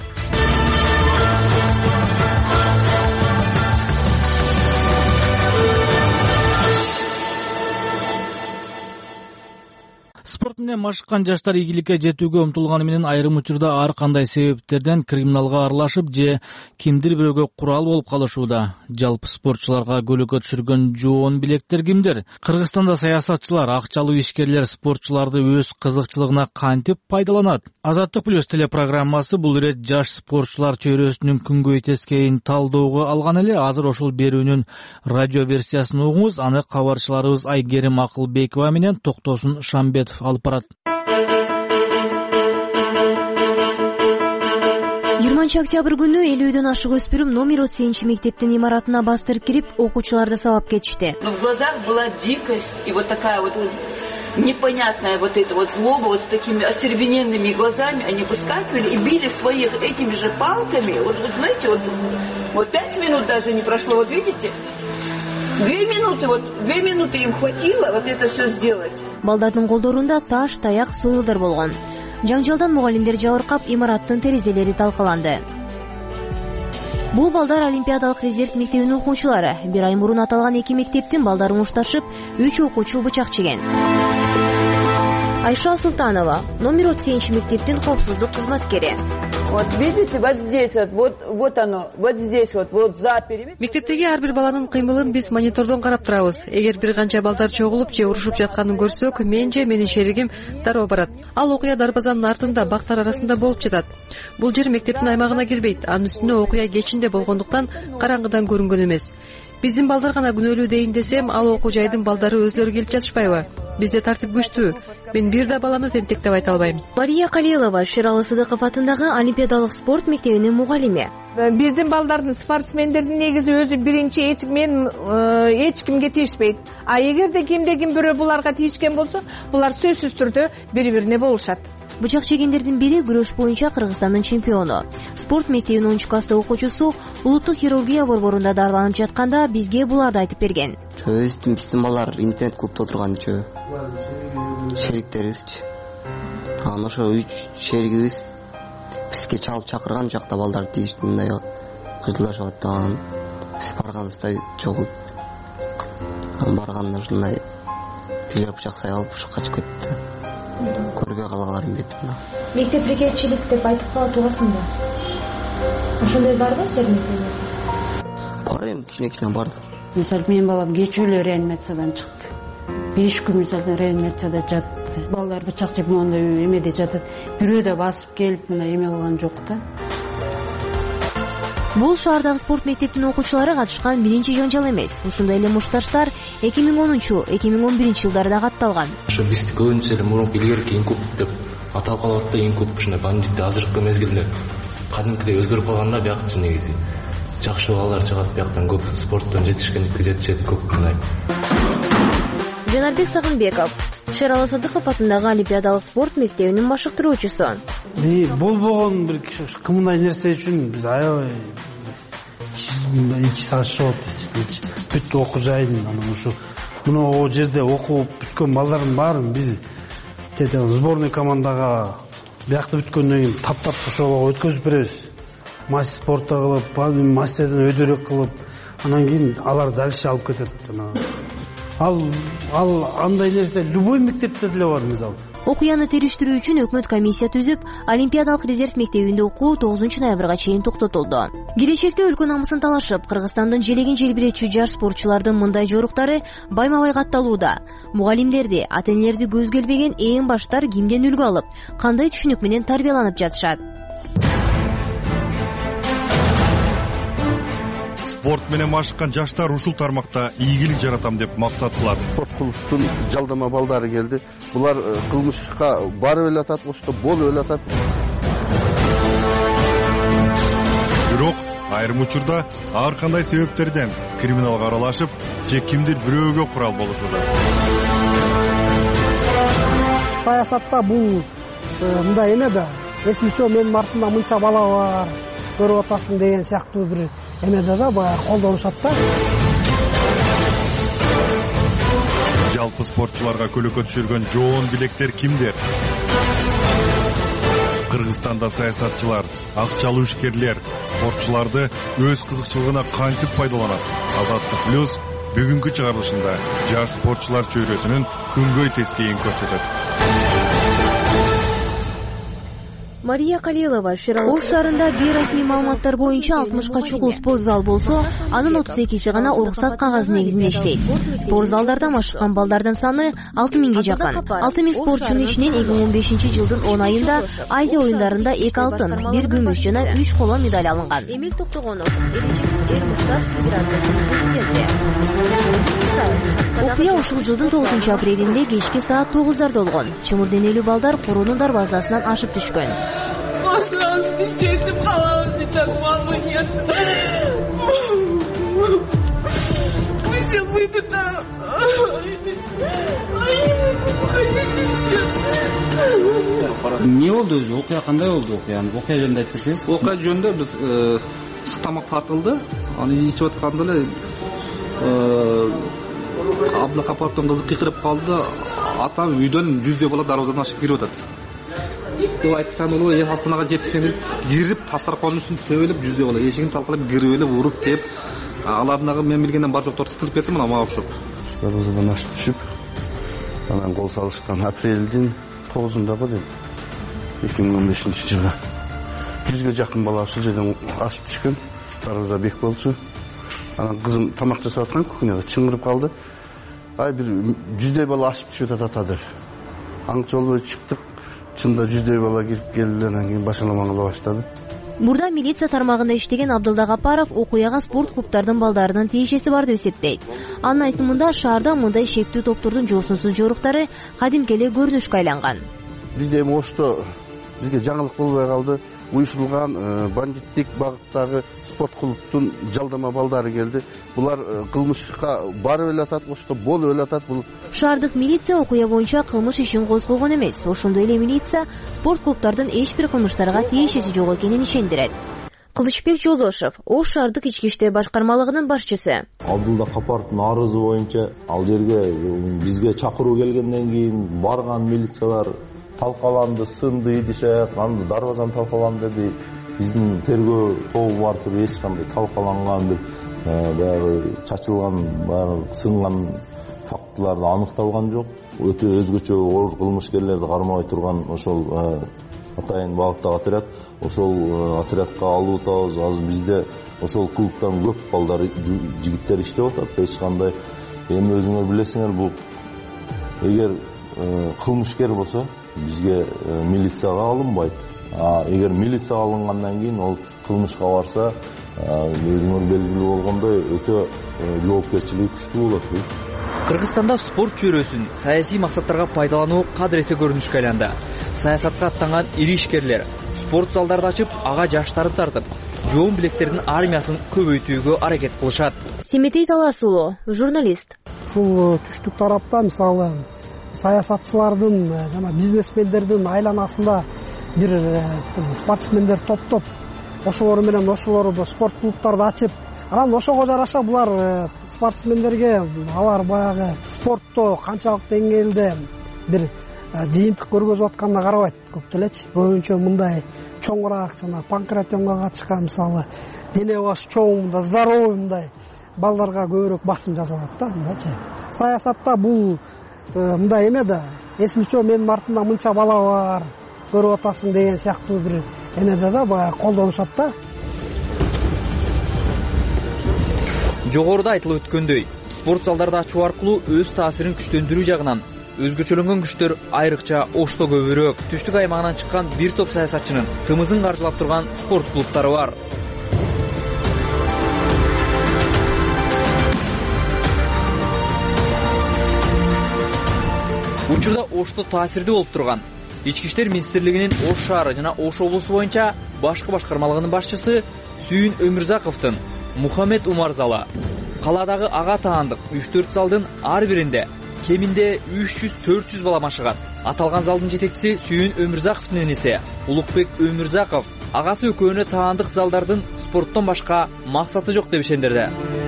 Спорт менен машыккан жаштар ийгиликке жетүүгө умтулганы менен айрым учурда ар кандай себептерден криминалга аралашып же кимдир бирөөгө курал болуп калышууда. Жалпы спортчуларга көлөкө түшүргөн жоон билектер кимдер? Кыргызстанда саясатчылар, акчалуу ишкерлер спортчуларды өз кызыкчылыгына кантип пайдаланат? Азаттык плюс телепрограммасы бул ирет жаш спортчулар чөйрөсүнүн күнгөй тескейин талдоого алган эле. Азыр ошол берүүнүн радио версиясын угуңуз. Аны кабарчыларыбыз Айгерим Акылбекова менен Токтосун Шамбетов алып барат. жыйырманчы октябрь күнү элүүдөн ашык өспүрүм номер отуз сегизинчи мектептин имаратына бастырып кирип, окуучуларды сабап кетишти. В глазах была дикость и вот такая вот непонятная вот эта вот злоба, вот с такими остервененными глазами они выскакивали и били своих этими же палками. Вот, вот знаете, вот, вот пять минут даже не прошло, вот видите? Две минуты, вот две минуты им хватило вот это все сделать. Балдардын колдорунда таш, таяк, сойылдар болгон. Жаңжалдан мугалимдер жабыркап, имараттын терезелери талкаланды. Бул балдар Олимпиадалык резерв мектебинин окуучулары. Бир ай мурун аталган эки мектептин балдары мушташып, үч окуучу бычак жеген. Айша Султанова, номер отуз сегизинчи мектептин коопсуздук кызматкери. Вот видите, вот здесь вот, вот, вот оно, вот здесь вот, вот за периметр. Мектептеги ар бир баланын кыймылын биз монитордон карап турабыз. Эгер бир канча балдар чогулуп же урушуп жатканын көрсөк, мен же менин шеригим дароо барат. Ал окуя дарбазанын артында бактар арасында болуп жатат. Бул жер мектептин аймагына кирбейт. Анын үстүнө окуя кечинде болгондуктан караңгыдан көрүнгөн эмес. Биздин балдар гана күнөөлүү дейин десем, ал окуу жайдын балдары өзлөрү келип жатышпайбы? Бизде тартип күчтүү. Мен бир да баланы тентек деп айта албайм. Мария Калилова Шералы Сыдыков атындагы Олимпиадалык спорт мектебинин мугалими. Биздин балдардын спортсмендердин негизи өзү биринчи эч мен эч кимге тийишпейт. А эгерде кимде ким бирөө буларга тийишкен болсо, булар сөзсүз түрдө бири-бирине болушат. Бычак жегендердин бири күрөш боюнча Кыргызстандын чемпиону. Спорт мектебинин онунчу класста окуучусу улуттук хирургия борборунда дарыланып жатканда бизге буларды айтып берген. Биздин балдар интернет клубда отурган чөө. Шериктерибизчи. Анан ошо үч шеригибиз бизге чалып чакырган, жакта балдар тийишти, мындай кыжылдашып аттан. Биз барганыбызда жок. Барганда ушундай тилеп жаксай алып ушу качып кетти. Көрбөй калгаларым бетимде. Мектеп рекетчилик деп айтып кала турасың да. Ошондой барбы силердин мектепте? Бар эми, кичине-кичине барды. Мисалы менин балам кечүүлөр реанимациядан чыкты. беш күн мисалы реанимацияда жатты. Балдар бычак жеп моундай эмеде жатат. Бирөө да басып келип мындай эме кылган жок да. Бул шаардагы спорт мектептин окуучулары катышкан биринчи жаңжал эмес. Ушундай эле мушташтар эки миң онунчу эки миң он биринчи жылдары да катталган. Ошо бизди көбүнчө эле мурунку илгерки инкуб деп аталып калып атты. Инкуб ушундай бандитти азыркы мезгилде кадимкидей өзгөрүп калганына биякчы негизи. Жакшы балдар чыгат бияктан, көп спорттон жетишкендикке жетишет көп мындай. Жанарбек Сагынбеков Шералы Сыдыков атындагы Олимпиадалык спорт мектебинин машыктыруучусу. Бул болгон бир кымындай нерсе үчүн биз аябай эки саат чыгып атат. Бүт окуу жайын анан ушу мына жерде окуп бүткөн балдардын баарын биз сборный командага биякта бүткөндөн кийин таптап ошого өткөзүп беребиз. Мастер спортто кылып, мастерден өйдөрөөк кылып, анан кийин алар дальше алып кетет. Ал ал андай нерсе любой мектепте деле бар мисалы. Окуяны териштирүү үчүн өкмөт комиссия түзүп, Олимпиадалык резерв мектебинде окуу тогузунчу ноябрга чейин токтотулду. Келечекте өлкө намысын талашып, Кыргызстандын желегин желбиретчү жаш спортчулардын мындай жоруктары байма-бай катталууда. Мугалимдерди, ата-энелерди көзгө илбеген эң баштар кимден үлгү алып, кандай түшүнүк менен тарбияланып жатышат? Спорт менен машыккан жаштар ушул тармакта ийгилик жаратам деп максат кылат. Спорт клубтун жалдама балдары келди. Булар кылмышка барып эле атат, ошто болуп эле атат. Бирок айрым учурда ар кандай себептерден криминалга аралашып, же кимдир бирөөгө курал болушууда. Саясатта бул мындай эме да, эсилчөө менин артымда мынча бала бар, көрүп атасың деген сыяктуу бир эмеде да баягы колдонушат да. Жалпы спортчуларга көлөкө түшүргөн жоон билектер кимдер? Кыргызстанда саясатчылар, акчалуу ишкерлер спортчуларды өз кызыкчылыгына кантип пайдаланат? Азаттык плюс бүгүнкү чыгарылышында жаш спортчулар чөйрөсүнүн күнгөй тескейин көрсөтөт. Мария Калилова Ош шаарында бейрасмий маалыматтар боюнча алтымышка чукул спорт зал болсо, анын отуз экиси гана уруксат кагаzy негизинде иштейт. Спорт залдарда машыккан балдардын саны алты миңге жакын. алты миң спортчунун ичинен эки миң он бешинчи жылдын он айында Азия оюндарында эки алтын, бир күмүш жана үч коло медаль алынган. Эмил Токтогонов, Келечексиз эр муштар федерациясынын президенти. Окуя ушул жылдын тогузунчу апрелинде кечки саат тогуздарда болгон. Чымыр денелүү балдар короонун дарбазасынан ашып түшкөн. Пожалуйста, честным халам сейчас маму нет. Пусть все выйдут там. Не болду өзү? Окуя кандай болду окуя? Окуя жөнүндө айтып берсеңиз. Окуя жөнүндө биз ысык тамак тартылды. Аны ичип атканда эле Абдулла Капаровдун кызы кыйкырып калды. Атам үйдөн жүздөй бала дарбазадан ашып кирип атат. Деп айтсам ол эл астанага жеткенде кирип дасторкондун үстүн төбөлүп жүздөй бала эшигин талкалап кирип эле уруп теп, алардагы мен билгенден бар жоктор тытылып кетти, мына мага окшоп. Дарбазадан ашып түшүп, анан кол салышкан апрелдин тогузунда го дейм. эки миң он бешинчи жылы. Жүзгө жакын бала ушул жерден ашып түшкөн. Дарбаза бек болчу. Анан кызым тамак жасап аткан кухняда чыңгырып калды. Ай бир жүздөй бала ашып түшүп атат ата деп. Аң жолдо чыктык. Чында жүздөй бала кирип келди, анан кийин башаламан кыла баштады. Мурда милиция тармагында иштеген Абдылда Капаров окуяга спорт клубтардын балдарынын тиешеси бар деп эсептейт. Анын айтымында шаарда мындай шектүү топтордун жоосунсуз жоруктары кадимки эле көрүнүшкө айланган. Бизде эми Ошто бизге жаңылык болбой калды. Уюшулган бандиттик багыттагы спорт клубтун жалдама балдары келди. Булар кылмышка барып эле атат, ошто болуп эле атат. Бул шаардык милиция окуя боюнча кылмыш ишин козгогон эмес. Ошондой эле милиция спорт клубтардын эч бир кылмыштарга тиешеси жок экенин ишендирет. Кылычбек Жолдошов, Ош шаардык ички иштер башкармалыгынын башчысы. Абдулла Капаровдун арызы боюнча ал жерге бизге чакыруу келгенден кийин барган милициялар талкаланды, сынды, идише, канды, дарбазаны талкаланды деди. Биздин тергөө тобу бар туруп эч кандай талкаланган бир баягы чачылган, баягы сынган фактыларды аныкталган жок. Өтө өзгөчө оор кылмышкерлерди кармабай турган ошол атайын багыттагы отряд, ошол отрядка алып атабыз. Азыр бизде ошол клубтан көп балдар, жигиттер иштеп атат. Эч кандай эми өзүңөр билесиңер, бул эгер кылмышкер болсо бизге милицияга алынбайт. А эгер милицияга алынгандан кийин ол кылмышка барса, өзүңөр белгилүү болгондой өтө жоопкерчилиги күчтүү болот. Кыргызстанда спорт чөйрөсүн саясий максаттарга пайдалануу кадырете көрүнүшкө айланды. Саясатка аттанган ири ишкерлер спорт залдарды ачып, ага жаштарды тартып, жоон билектердин армиясын көбөйтүүгө аракет кылышат. Семетей Таласуулу, журналист. Ушул түштүк тарапта мисалы саясатчылардын жана бизнесмендердин айланасында бир спортсмендер топтоп, ошолор менен ошолорду спорт клубтарды ачып, анан ошого жараша булар спортсмендерге алар баягы спортто канчалык деңгээлде бир жыйынтык көргөзүп атканына карабайт көп делечи. Көбүнчө мындай чоңураак жана панкратионго катышкан мисалы дене башы чоң, мындай здоровый мындай балдарга көбүрөөк басым жасалат да мындайчы. Саясатта бул мындай эме да, эсилчөө менин артымда мынча бала бар, көрүп атасың деген сыяктуу бир эмеде да баягы колдонушат да. Жогоруда айтылып өткөндөй, спорт залдарды ачуу аркылуу өз таасирин күчтөндүрүү жагынан өзгөчөлөнгөн күчтөр айрыкча Ошто көбүрөөк. Түштүк аймагынан чыккан бир топ саясатчынын тымызын каржылап турган спорт клубтары бар. Учурда Ошто таасирдүү болуп турган Ички иштер министрлигинин Ош шаары жана Ош облусу боюнча башкы башкармалыгынын башчысы Сүйүн Өмүрзаковдун Мухаммед Умар залы. Каладагы ага таандык үч төрт залдын ар биринде кеминде үч жүз төрт жүз бала машыгат. Аталган залдын жетекчиси Сүйүн Өмүрзаковдун энеси Улукбек Өмүрзаков агасы экөөнө таандык залдардын спорттон башка максаты жок деп ишендирди.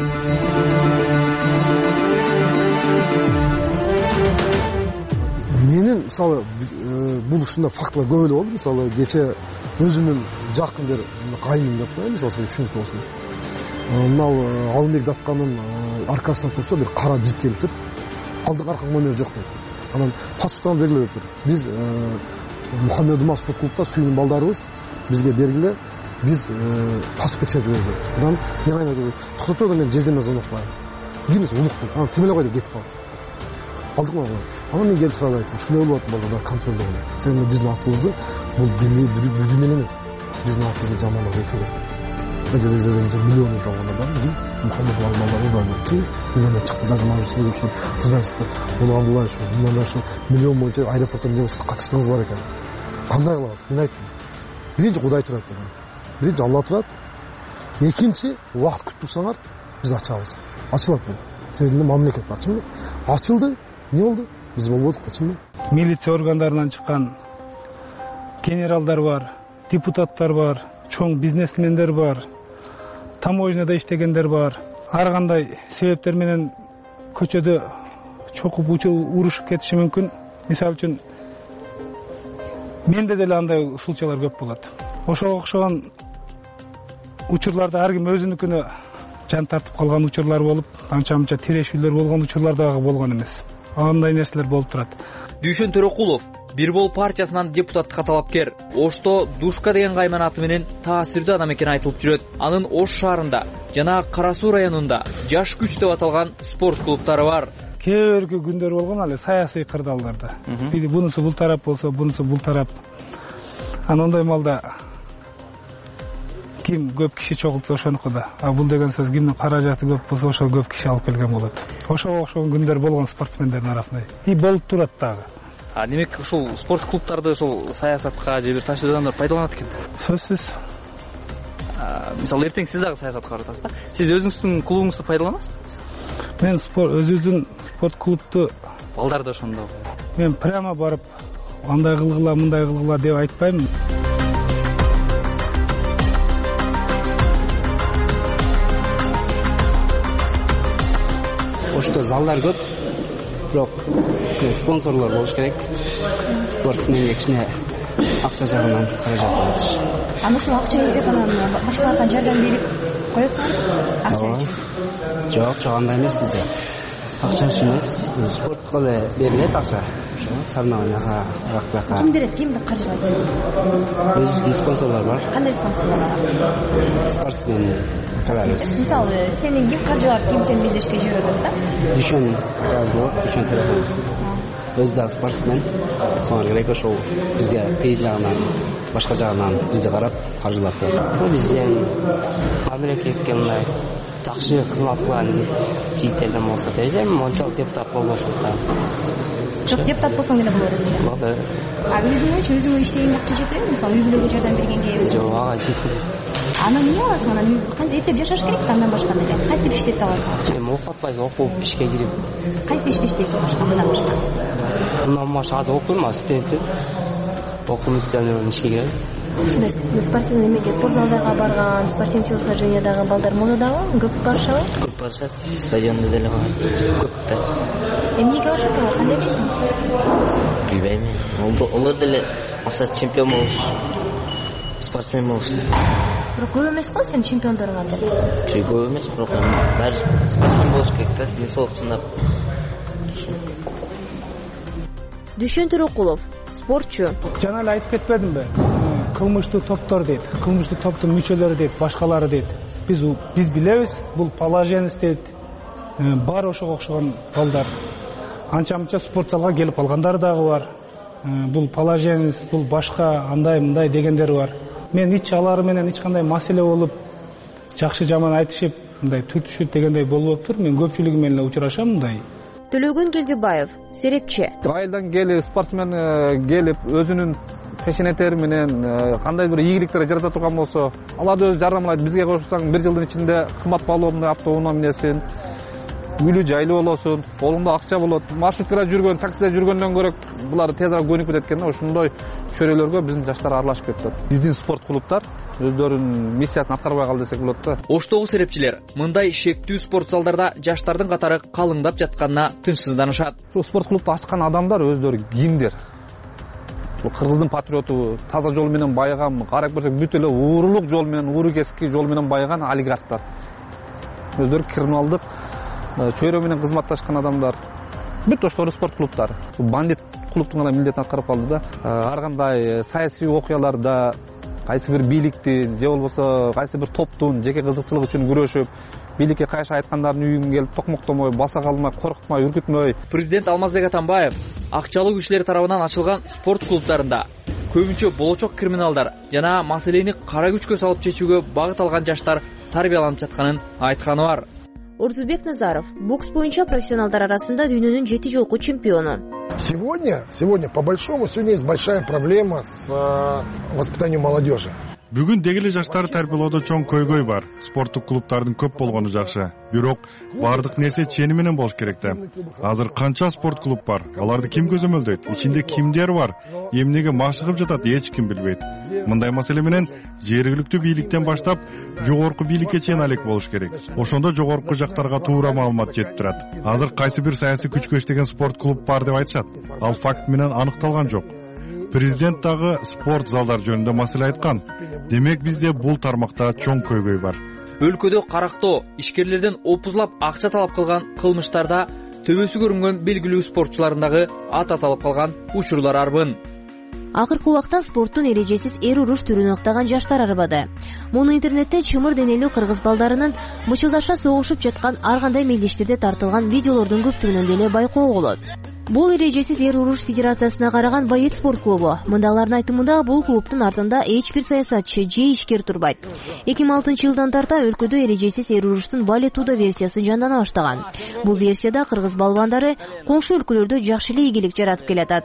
Менин мисалы бул ушундай фактылар көп эле болду. Мисалы кече өзүмдүн жакын бир кайным деп коеюн, мисалы сиз түшүнүктүү болсун. Мынау Алымбек Датканын аркасына турса бир кара жип келип алдык аркаң номер жок дейт. Анан паспортун бергиле деп тур. Биз Мухаммед Умар спорт клубта Сүйүнүн балдарыбыз бизге бергиле, биз паспорт текшерип беребиз. Анан мен айнадым, токтоп тур, мен жездеме звонок кылайын. Кимис улуктун, анан тимеле кой деп кетип калды. Алдык ма? Анан мен келип сурап айттым, ушундай болуп атты балдар контролдо болот. Сен биздин атыбызды бул биле бүгүн эле эмес. Биздин атыбызды жамандап өтүрөт. Миллионы жалғанда бар, дейм, Мухаммед Ламалары бар, дейм, миллионы чықты, даже маңыз сізге үшін, журналистті, оны Абдулла үшін, миллиондар үшін, миллион бойынша аэропорттан дейм, сіз қатыштыңыз бар екен. Қандай қыласыз? Мен айттым. Бірінші Құдай тұрады деген. Бірінші Алла тұрады. Екінші, уақыт күтіп тұрсаңар, біз ашамыз. Ашылады бұл. Сіздің мемлекет бар, шын бе? Ашылды, не болды? Біз болдық, шын бе? Милиция органдарынан шыққан генералдар бар, депутаттар бар, чоң бизнесмендер бар, таможняда иштегендер бар. Ар кандай себептер менен көчөдө чокуп урушуп кетиши мүмкүн. Мисалы үчүн менде деле андай случайлар көп болот. Ошого окшогон учурларда ар ким өзүнүкүнө жан тартып калган учурлар болуп, анча-мынча тирешүүлөр болгон учурлар дагы болгон эмес. Андай нерселер болуп турат. Дүйшөн Төрөкулов Бир бол партиясынан депутаттыкка талапкер. Ошто Душка деген кайман аты менен таасирдүү адам экени айтылып жүрөт. Анын Ош шаарында жана Кара Суу районунда Жаш күч деп аталган спорт клубтары бар. Кээ бирки күндөр болгон эле саясий кырдаалдарда. Бири бунусу бул тарап болсо, бунусу бул тарап. Анандай малда ким көп киши чогултса ошонуку да. А бул деген сөз кимдин каражаты көп болсо ошол көп киши алып келген болот. Ошого окшогон күндөр болгон спортсмендердин арасында. И болуп турат дагы. А демек ушул спорт клубтарды ушул саясатка же бир ташуудан пайдаланат экен. Сөзсүз. Мисалы эртең сиз дагы саясатка барасыз да. Сиз өзүңүздүн клубуңузду пайдаланасызбы? Мен спорт өзүмдүн спорт клубту балдар да ошондо. Мен прямо барып андай кылгыла, мындай кылгыла деп айтпайм. Ошто залдар көп. Бирок спонсорлор болуш керек. Спортсменге кичине акча жагынан каражат алыш. Аны ушул акча издеп анан башкаларга жардам берип коесуңар? Акча үчүн? Жок, жок андай эмес бизде. Акча үчүн эмес, спортко эле берилет акча. Ошо соревнованияга, ак-бака. Ким берет, ким каржылайт? Өзүбүздүн спонсорлор бар. Кандай спонсорлор бар? Спортсмен калабыз. Мисалы, сени ким каржылап, ким сени издешке жиберип атат да? Дүшөн болот, Дүшөн телефон. Өзү да спортсмен. Соңу керек ошол бизге кыйын жагынан, башка жагынан бизди карап каржылап турат. Бул бизден мамлекетке мындай жакшы кызмат кылган жигиттерден болсо десем, мончалык депутат болбосок да. Жок, депутат болсоң деле болот. Болот. А өзүңчү өзүңө иштеген акча жетеби? Мисалы, үй бүлөгө жардам бергенге? Жок, ага жетпейт. Анан эмне кыласың? Анан кантип эптеп жашаш керек да, андан башка деле. Кантип иштеп табасың? Эми окуп атпайсың, окуп ишке кирип. Кайсы ишти иштейсиң башка мындан башка? Мындан башка азыр окуйм, студентпин. окуу бүтсө анан ишке киребиз. Ушундай спортивный эмеге спорт залдарга барган, спортивный телосложениядагы балдар модадабы? Көп барышабы? Көп барышат. Стадиондо деле бар. Көп да. Эмнеге барышат алар? Кандай эмесин? Билбейм. Олар деле максат чемпион болуш, спортсмен болуш. Бирок көп эмес го сен чемпиондорго деп? Жок көп эмес, бирок баары спортсмен болуш керек да, денсаулык чындап. Дүшөн Төрөкулов, спортчу. Жана эле айтып кетпедимби? Кылмыштуу топтор дейт, кылмыштуу топтун мүчөлөрү дейт, башкалары дейт. Биз биз билебиз, бул положенец дейт. Бар ошого окшогон балдар. Анча-мынча спорт залга келип алгандары дагы бар. Бул положенец, бул башка андай мындай дегендер бар. Мен ич алары менен эч кандай маселе болуп, жакшы жаман айтышып, мындай түртүшүп дегендей болуптур. Мен көпчүлүгү менен эле учурашам мындай. Төлөгөн Келдибаев, серепчи. Айылдан келип, спортсмен келип, өзүнүн пешенетери менен кандай бир ийгиликтер жарата турган болсо, аларды өзү жардамлайт. Бизге кошулсаң, бир жылдын ичинде кымбат баллонду автоунаа минесин, үйлүү жайлуу болосун, колуңда акча болот. Маршруткада жүргөн, таксиде жүргөндөн көрө булар тезирээк көнүп кетет экен. Ошондой чөйрөлөргө биздин жаштар аралашып кетет. Биздин спорт клубтар өздөрүнүн миссиясын аткарбай калды десек болот да. Оштогу серепчилер мындай шектүү спорт залдарда жаштардын катары калыңдап жатканына тынчсызданышат. Ушул спорт клубду ачкан адамдар өздөрү кимдер? Кыргыздын патриоту, таза жол менен байыган, карап көрсөк бүт эле уурулук жол менен, ууру кески жол менен байыган олигархтар. Өздөрү криминалдык чөйрө менен кызматташкан адамдар. Бүт оштору спорт клубтары. Бандит клубтун гана милдетин аткарып калды да. Ар кандай саясий окуяларда кайсы бир бийликтин же болбосо кайсы бир топтун жеке кызыкчылык үчүн күрөшүп, бийликке кайшы айткандардын үйүнгө келип токмоктомой, баса калмай, коркутмай, үркүтмөй. Президент Алмазбек Атамбаев акчалуу кишилер тарабынан ачылган спорт клубтарында көбүнчө болочок криминалдар жана маселени кара күчкө салып чечүүгө багыт алган жаштар тарбияланып жатканын айтканы бар. Ордубек Назаров, бокс боюнча профессионалдар арасында дүйнөнүн жети жолку чемпиону. Сегодня, сегодня по большому, сегодня есть большая проблема с э, воспитанием молодежи. Бүгүн дегеле жаштарды тарбиялоодо чоң көйгөй бар. Спорттук клубтардын көп болгону жакшы. Бирок бардык нерсе чени менен болуш керек да. Азыр канча спорт клуб бар? Аларды ким көзөмөлдөйт? Ичинде кимдер бар? Эмнеге машыгып жатат, эч ким билбейт. Мындай маселе менен жергиликтүү бийликтен баштап жогорку бийликке чейин алек болуш керек. Ошондо жогорку жактарга туура маалымат жетип турат. Азыр кайсы бир саясий күчкө иштеген спорт клуб бар деп айтышат. Ал факт менен аныкталган жок. Президент дагы спорт залдар жөнүндө маселе айткан. Демек бизде бул тармакта чоң көйгөй бар. Өлкөдө карактоо, ишкерлерден опузлап акча талап кылган кылмыштарда төбөсү көрүнгөн белгилүү спортчулардагы ат аталып калган учурлар арбын. Акыркы убакта спорттун эрежесиз эр уруш түрүн ыктаган жаштар арбады. Муну интернетте чымыр денелүү кыргыз балдарынын мычылдаша согушуп жаткан ар кандай мелдештерде тартылган видеолордун көптүгүнөн деле байкоого болот. Бул эрежесиз эр уруш федерациясына караган Боец спорт клубу. Мындагылардын айтымында бул клубтун артында эч бир саясатчы же ишкер турбайт. эки миң алтынчы жылдан тарта өлкөдө эрежесиз эр уруштун балетуда версиясы жандана баштаган. Бул версияда кыргыз балбандары коңшу өлкөлөрдө жакшы эле ийгилик жаратып келатат.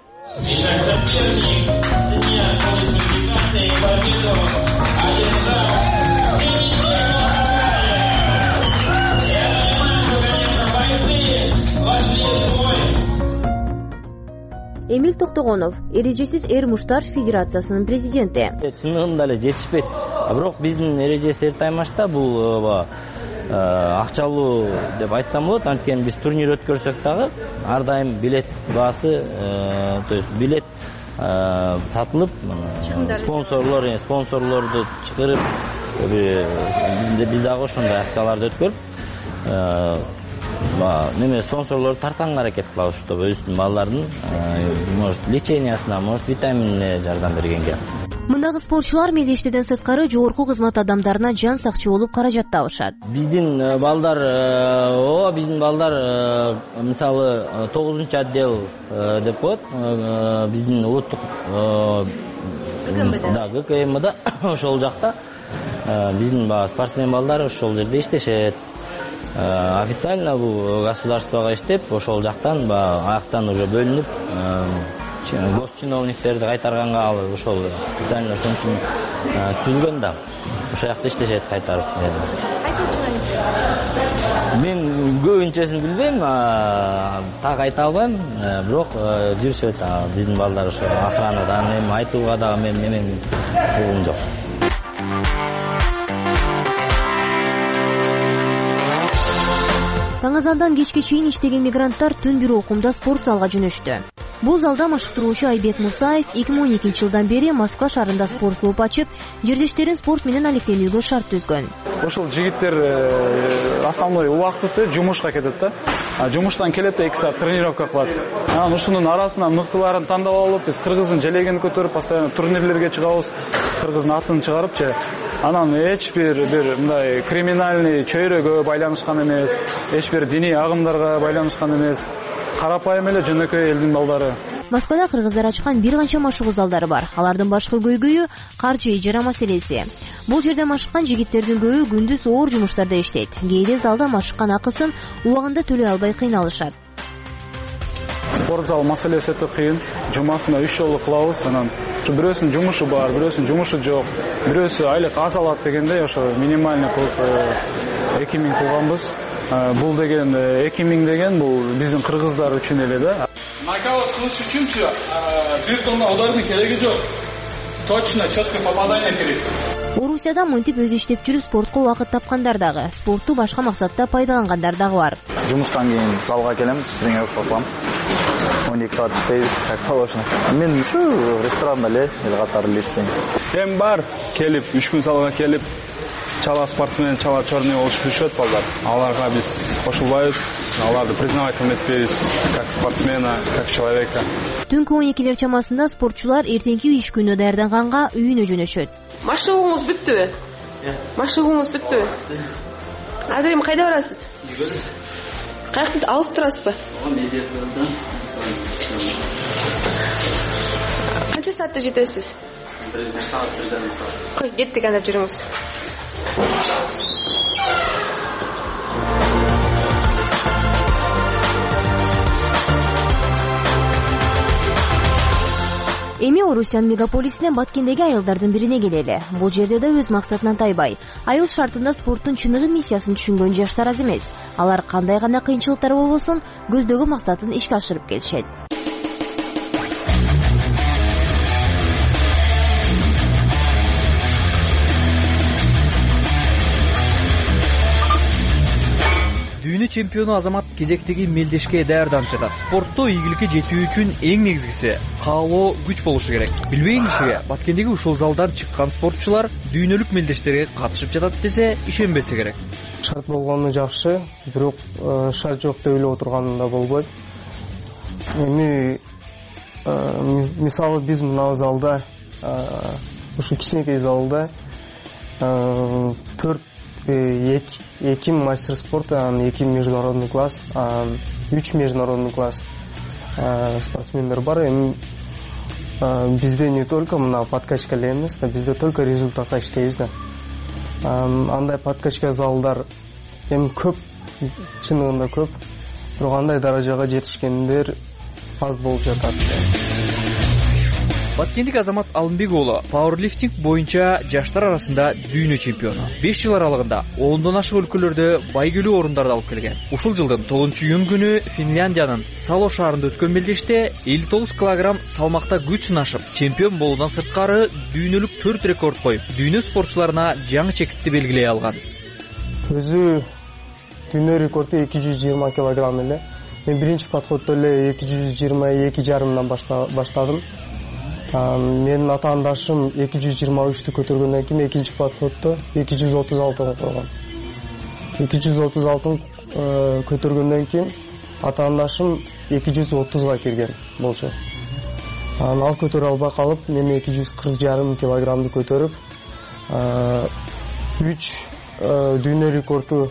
Эмил Токтогонов, эрежесиз эр муштар федерациясынын президенти. Чындыгында эле жетишпейт. Бирок биздин эрежесиз эр таймашта бул акчалуу деп айтсам болот. Анткени биз турнир өткөрсөк дагы ар дайым билет баасы, то есть билет сатылып, спонсорлор, спонсорлорду чыгарып, биз дагы ошондой акцияларды өткөрүп, неме спонсорлорду тартканга аракет кылабыз, чтобы өзүбүздүн балдардын может лечениясына, может витаминине жардам бергенге. Мындагы спортчулар мелдештеден сырткары жогорку кызмат адамдарына жан сакчы болуп каражат табышат. Биздин балдар, о, биздин балдар мисалы тогузунчу отдел деп коет, биздин улуттук да ГКМда ошол жакта биздин спортсмен балдар ошол жерде иштешет. Официально бул государствого иштеп, ошол жактан аяктан уже бөлүнүп гос чиновниктерди кайтарганга ал ошол специально ошон үчүн түзүлгөн да ошол жакта иштешет кайтарып. Мен көбүнчөсүн билбейм, так айта албайм, бирок жүрүшөт биздин балдар ошо охранадан, эми айтууга дагы мен немен болгон жок. Таң азандан кечке чейин иштеген мигранттар түн бир окумда спорт залга жөнөштү. Бул залда машыктыруучу Айбек Мусаев эки миң он экинчи жылдан бери Москва шаарында спорт клуб ачып, жерлештерин спорт менен алектенүүгө шарт түзгөн. Ошол жигиттер основной убактысы жумушка кетет да. Жумуштан келет эки саат тренировка кылат. Анан ушунун арасынан мыктыларын тандап алып, биз кыргыздын желегин көтөрүп, постоянно турнирлерге чыгабыз. Кыргыздын атын чыгарыпчы. Анан эч бир бир мындай криминальный чөйрөгө байланышкан эмес, эч бир диний агымдарга байланышкан эмес. Карапайым эле жөнөкөй элдин балдары. Москвада кыргыздар ачкан бир канча машыгуу залдары бар. Алардын башкы көйгөйү каржы ижара маселеси. Бул жерде машыккан жигиттердин көбү күндүз оор жумуштарда иштейт. Кээде залда машыккан акысын убагында төлөй албай кыйналышат. Спорт зал маселеси өтө кыйын. Жумасына үч жолу кылабыз. Анан бирөөсүнүн жумушу бар, бирөөсүнүн жумушу жок. Бирөөсү айлык аз алат дегенде ошо минимальный кылып эки миң кылганбыз. Бул деген эки миң деген бул биздин кыргыздар үчүн эле да. Нокаут кылыш үчүнчү бир тонна удардын кереги жок. Точно, четко попадание керек. Орусияда мынтип өзү иштеп жүрүп спортко убакыт тапкандар дагы, спортту башка максатта пайдалангандар дагы бар. Жумуштан кийин залга келем, тренировка кылам. он эки саат иштейбиз, как положено. Мен ушу ресторанда эле эл катары эле иштейм. Кем бар, келип үч күн залга келип чала спортсмен, чала черный болуп жүрүшөт балдар. Аларга биз кошулбайбыз, аларды признавать этпейбиз как спортсмена, как человека. Түнкү он экилер чамасында спортчулар эртеңки иш күнү даярданганга үйүнө жөнөшөт. Машыгууңуз бүттүбү? Машыгууңуз бүттүбү? Азыр эми кайда барасыз? Каяктан алыс турасызбы? Канча саатта жетесиз? бир саат, бир жарым саат. Кой, кеттик анда жүрүңүз. Эми Орусиянын мегаполисинен Баткендеги айылдардын бирине келели. Бул жерде да өз максатынан тайбай. Айыл шартында спорттун чыныгы миссиясын түшүнгөн жаштар аз эмес. Алар кандай гана кыйынчылыктар болбосун, көздөгү максатын ишке ашырып келишет. Дүйнө чемпиону Азамат кезектеги мелдешке даярданып жатат. Спортто ийгиликке жетүү үчүн эң негизгиси каалоо, күч болушу керек. Билбеген кишиге Баткендеги ушул залдан чыккан спортчулар дүйнөлүк мелдештерге катышып жатат десе ишенбесе керек. Шарт болгону жакшы, бирок шарт жок деп эле отурганым да болбойт. Эми мисалы биз мына залда, ушу кичинекей залда төрт эки мастер спорта, эки международный класс, үч международный класс спортсмендер бар. Эми бизде не только мына подкачка эле эмес да, бизде только результатка иштейбиз да. Андай подкачка залдар эми көп, чынында көп, бирок андай даражага жетишкендер аз болуп жатат. Баткендик Азамат Алымбек уулу пауэрлифтинг боюнча жаштар арасында дүйнө чемпиону. беш жыл аралыгында ондон ашык өлкөлөрдө байгөлүү орундарды алып келген. Ушул жылдын тогузунчу июнь күнү Финляндиянын Сало шаарында өткөн мелдеште элүү тогуз килограмм салмакта күч сынашып, чемпион болуудан сырткары дүйнөлүк төрт рекорд коюп, дүйнө спортчуларына жаңы чекитти белгилей алган. Өзү дүйнө рекорду эки жүз жыйырма килограмм эле. Мен биринчи подходдо эле эки жүз жыйырма эки жарымдан баштадым. Менин атаандашым эки жүз жыйырма үчтү көтөргөндөн кийин экинчи подходдо эки жүз отуз алтыга койгон. эки жүз отуз алтыны көтөргөндөн кийин атаандашым эки жүз отузга кирген болчу. Ал көтөрө албай калып, мен эки жүз кырк жарым килограммды көтөрүп, үч дүйнө рекорду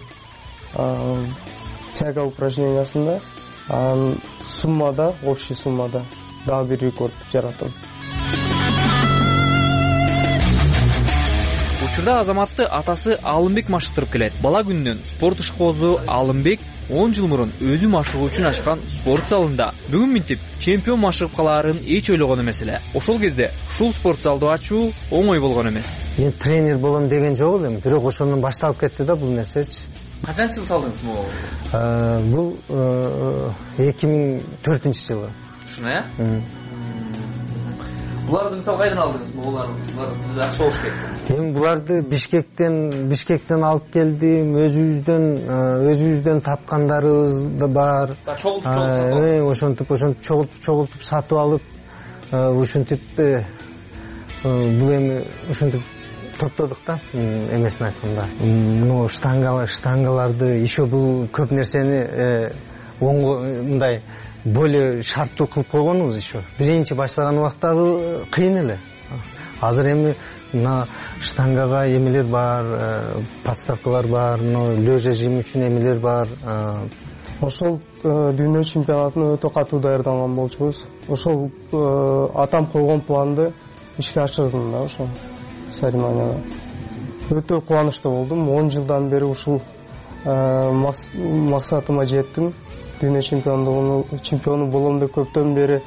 тяга упражнениясында, суммада, общий суммада дагы бир рекорд жараттым. Учурда Азаматты атасы Алымбек машыктырып келет. Бала күнүнөн спорт ишкозу Алымбек он жыл мурун өзү машыгуу үчүн ачкан спорт залында бүгүн минтип чемпион машыгып калаарын эч ойлогон эмес эле. Ошол кезде ушул спорт залды ачуу оңой болгон эмес. Мен тренер болом деген жок элем, бирок ошондон башталып кетти да бул нерсечи. Качанчы жыл салдыңыз могу? Бул эки миң төртүнчү жылы. Ушуна э? Буларды мисалы кайдан алдыңыз? Булар булар жакшы болуш керек. Эми буларды Бишкектен Бишкектен алып келдим. Өзүбүздөн өзүбүздөн тапкандарыбыз да бар. Чогултуп чогултуп. Ошентип ошентип чогултуп чогултуп сатып алып, ушинтип бул эми ушинтип топтодук да, эмесин айтканда. Мына штангалар, штангаларды еще бул көп нерсени мындай более шарттуу кылып койгонбуз еще. Биринчи баштаган убактагы кыйын эле. Азыр эми мына штангага эмелер бар, подставкалар бар, мына лежа жим үчүн эмелер бар. Ошол дүйнө чемпионатына өтө катуу даярданган болчубуз. Ошол атам койгон планды ишке ашырдым да ошол церемонияда. Өтө кубанычтуу болдум. он жылдан бери ушул максатыма жеттим. Дүйнө чемпиондугуну чемпиону болом деп көптөн бери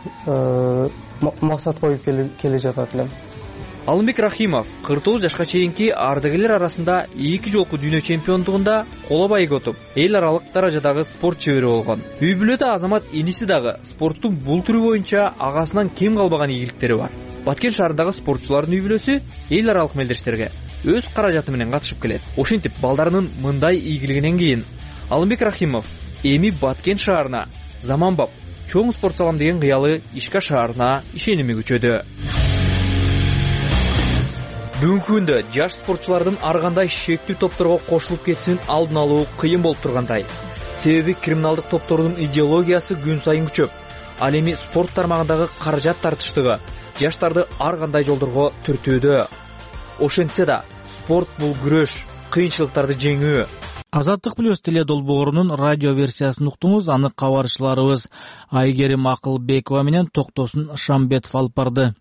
максат коюп келе жатат элем. Алымбек Рахимов кырк тогуз жашка чейинки ардагерлер арасында эки жолку дүйнө чемпиондугунда коло байык отуп, эл аралык даражадагы спорт чебери болгон. Үй бүлөдө Азамат иниси дагы спорттун бул түрү боюнча агасынан кем калбаган ийгиликтери бар. Баткен шаарындагы спортчулардын үй бүлөсү эл аралык мелдештерге өз каражаты менен катышып келет. Ошентип балдарынын мындай ийгилигинен кийин Алымбек Рахимов эми Баткен шаарына заманбап чоң спорт салам деген кыялы ишке шаарына ишеними күчөдү. Бүгүнкү күндө жаш спортчулардын ар кандай шектүү топторго кошулуп кетишин алдын алуу кыйын болуп тургандай. Себеби криминалдык топтордун идеологиясы күн сайын күчөп, ал эми спорт тармагындагы каражат тартыштыгы жаштарды ар кандай жолдорго түртүүдө. Ошентсе да спорт бул күрөш, кыйынчылыктарды жеңүү. Азаттык плюс теле долбоорунун радио версиясын уктуңуз. Аны кабарчыларыбыз Айгерим Акылбекова менен Токтосун Шамбетов алып барды.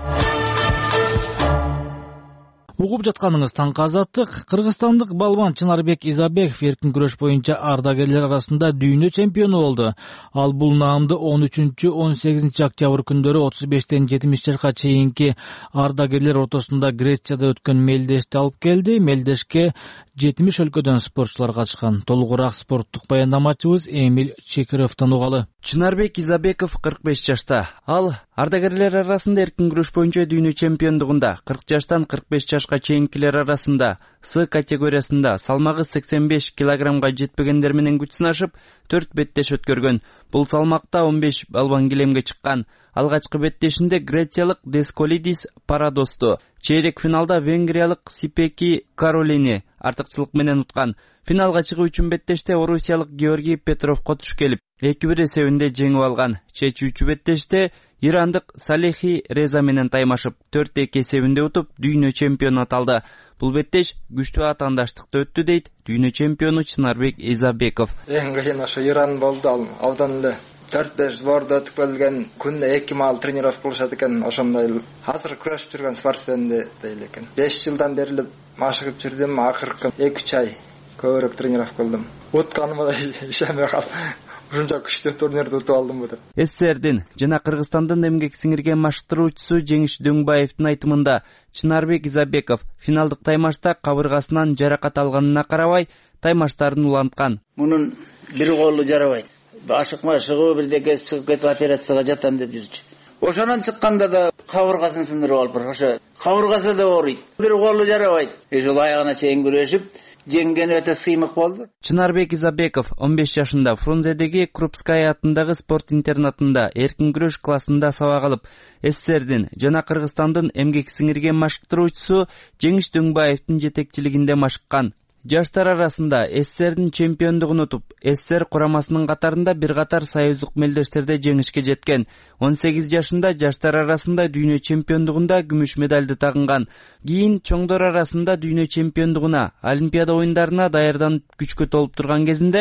Угуп жатканыңыз таңкы азаттык. Кыргызстандык балбан Чынарбек Изабеков эркин күрөш боюнча ардагерлер арасында дүйнө чемпиону болду. Ал бул наамды он үчүнчү он сегизинчи октябрь күндөрү отуз бештен жетимиш жашка чейинки ардагерлер ортосунда Грецияда өткөн мелдеште алып келди. Мелдешке жетимиш өлкөдөн спортчулар катышкан. Толугураак спорттук баяндамачыбыз Эмил Чекировдон угалы. Чынарбек Изабеков кырк беш жашта. Ал ардагерлер арасында эркин күрөш боюнча дүйнө чемпиондугунда кырк жаштан кырк беш жашка чейинкилер арасында С категориясында салмагы сексен беш килограммга жетпегендер менен күч сынашып, төрт беттеш өткөргөн. Бул салмакта он беш балбан килемге чыккан. Алгачкы беттешинде грециялык Десколидис Парадосту, чейрек финалда венгриялык Сипеки Каролини артыкчылык менен уткан. Финалга чыгуу үчүн беттеште орусиялык Георгий Петровго туш келип, эки бир эсебинде жеңип алган. Чечүүчү беттеште ирандык Салехи Реза менен таймашып, төрт эки эсебинде утуп, дүйнө чемпиону аталды. Бул беттеш күчтүү атаандаштыкта өттү дейт дүйнө чемпиону Чынарбек Изабеков. Эң кыйын ошо Иран болду, ал абдан эле төрт беш сбордо өтүп келген, күндө эки маал тренировка кылышат экен, ошондой азыр күрөшүп жүргөн спортсменди дейли экен. беш жылдан бери машыгып жүрдүм, акыркы эки үч ай көбүрөөк тренировка кылдым. Утканыма да ишенбей калдым. Ушунча күчтүү турнирди утуп алдым бу деп. СССРдин жана Кыргызстандын эмгек сиңирген машыктыруучусу Жеңиш Дөңбаевдин айтымында Чынарбек Изабеков финалдык таймашта кабыргасынан жаракат алганына карабай, таймаштарын уланткан. Мунун бир колу жарабайт. Ашыкма чыгуу бирдеке чыгып кетип операцияга жатам деп жүрчү. Ошонон чыкканда да кабыргасын сындырып алып, ошо кабыргасы да ооруйт. Бир колу жарабайт. Ошол аягына чейин күрөшүп жеңген өтө сыймык болду. Чынарбек Изабеков он беш жашында Фрунзедеги Крупская атындагы спорт интернатында эркин күрөш классында сабак алып, СССРдин жана Кыргызстандын эмгек сиңирген машыктыруучусу Жеңиш Дөңбаевдин жетекчилигинде машыккан. Жаштар арасында СССРдин чемпиондугун утуп, СССР курамасынын катарында бир катар союздук мелдештерде жеңишке жеткен. он сегиз жашында жаштар арасында дүйнө чемпиондугунда күмүш медалды тагынган. Кийин чоңдор арасында дүйнө чемпиондугуна, Олимпиада оюндарына даярданып күчкө толуп турган кезинде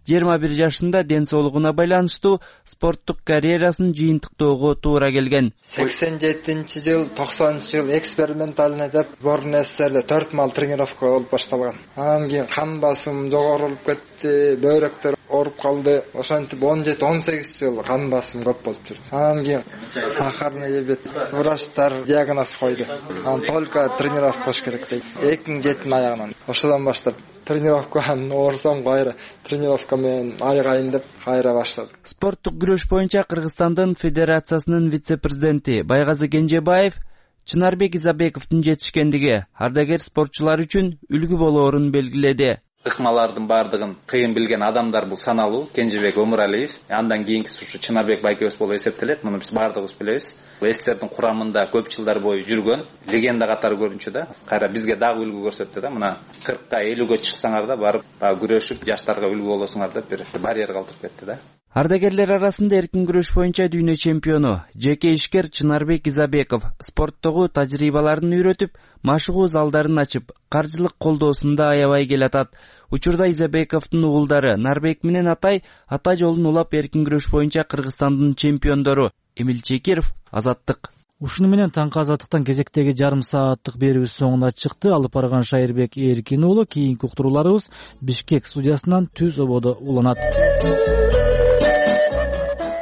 жыйырма бир жашында ден соолугуна байланыштуу спорттук карьерасын жыйынтыктоого туура келген. сексен жетинчи жыл токсонунчу жыл экспериментальный деп сборный СССРде төрт маал тренировка болуп башталган. Анан кийин кан басым жогорулуп кетти, бөйрөктөр ооруп калды. Ошентип он жети он сегиз жыл кан басым көп болуп жүрдү. Анан кийин сахарный диабет врачтар диагноз койду. Анан только тренировка кылыш керек дейт. эки миң жетинин аягынан. Ошодон баштап тренировканы оорусам кайра тренировка менен айгайын деп кайра баштадык. Спорттук күрөш боюнча Кыргызстандын Федерациясынын вице-президенти Байгазы Кенжебаев Чынарбек Изабековдун жетишкендиги ардагер спортчулар үчүн үлгү болоорун белгиледи. Ыкмалардын бардыгын кыйын билген адамдар бул саналуу. Кенжебек Өмүралиев, андан кийинкиси ушу Чынарбек Байкебес болуп эсептелет. Муну биз бардыгыбыз билебиз. СССРдин курамында көп жылдар бою жүргөн легенда катары көрүнчү да. Кайра бизге дагы үлгү көрсөттү да. Мына кыркка элүүгө чыксаңар да барып күрөшүп жаштарга үлгү болосуңар деп бир барьер калтырып кетти да. Ардагерлер арасында эркин күрөш боюнча дүйнө чемпиону, жеке ишкер Чынарбек Изабеков спорттогу тажрыйбаларын үйрөтүп, машыгуу залдарын ачып, каржылык колдоосунда аябай келатат. Учурда Изабековдун уулдары Нарбек менен Атай ата жолун улап эркин күрөш боюнча Кыргызстандын чемпиондору. Эмил Чекиров, Азаттык. Ушуну менен таңкы азаттыктан кезектеги жарым сааттык берүүбүз соңуна чыкты. Алып барган Шайырбек Эркин уулу кийинки уктурууларыбыз Бишкек студиясынан түз ободо уланат.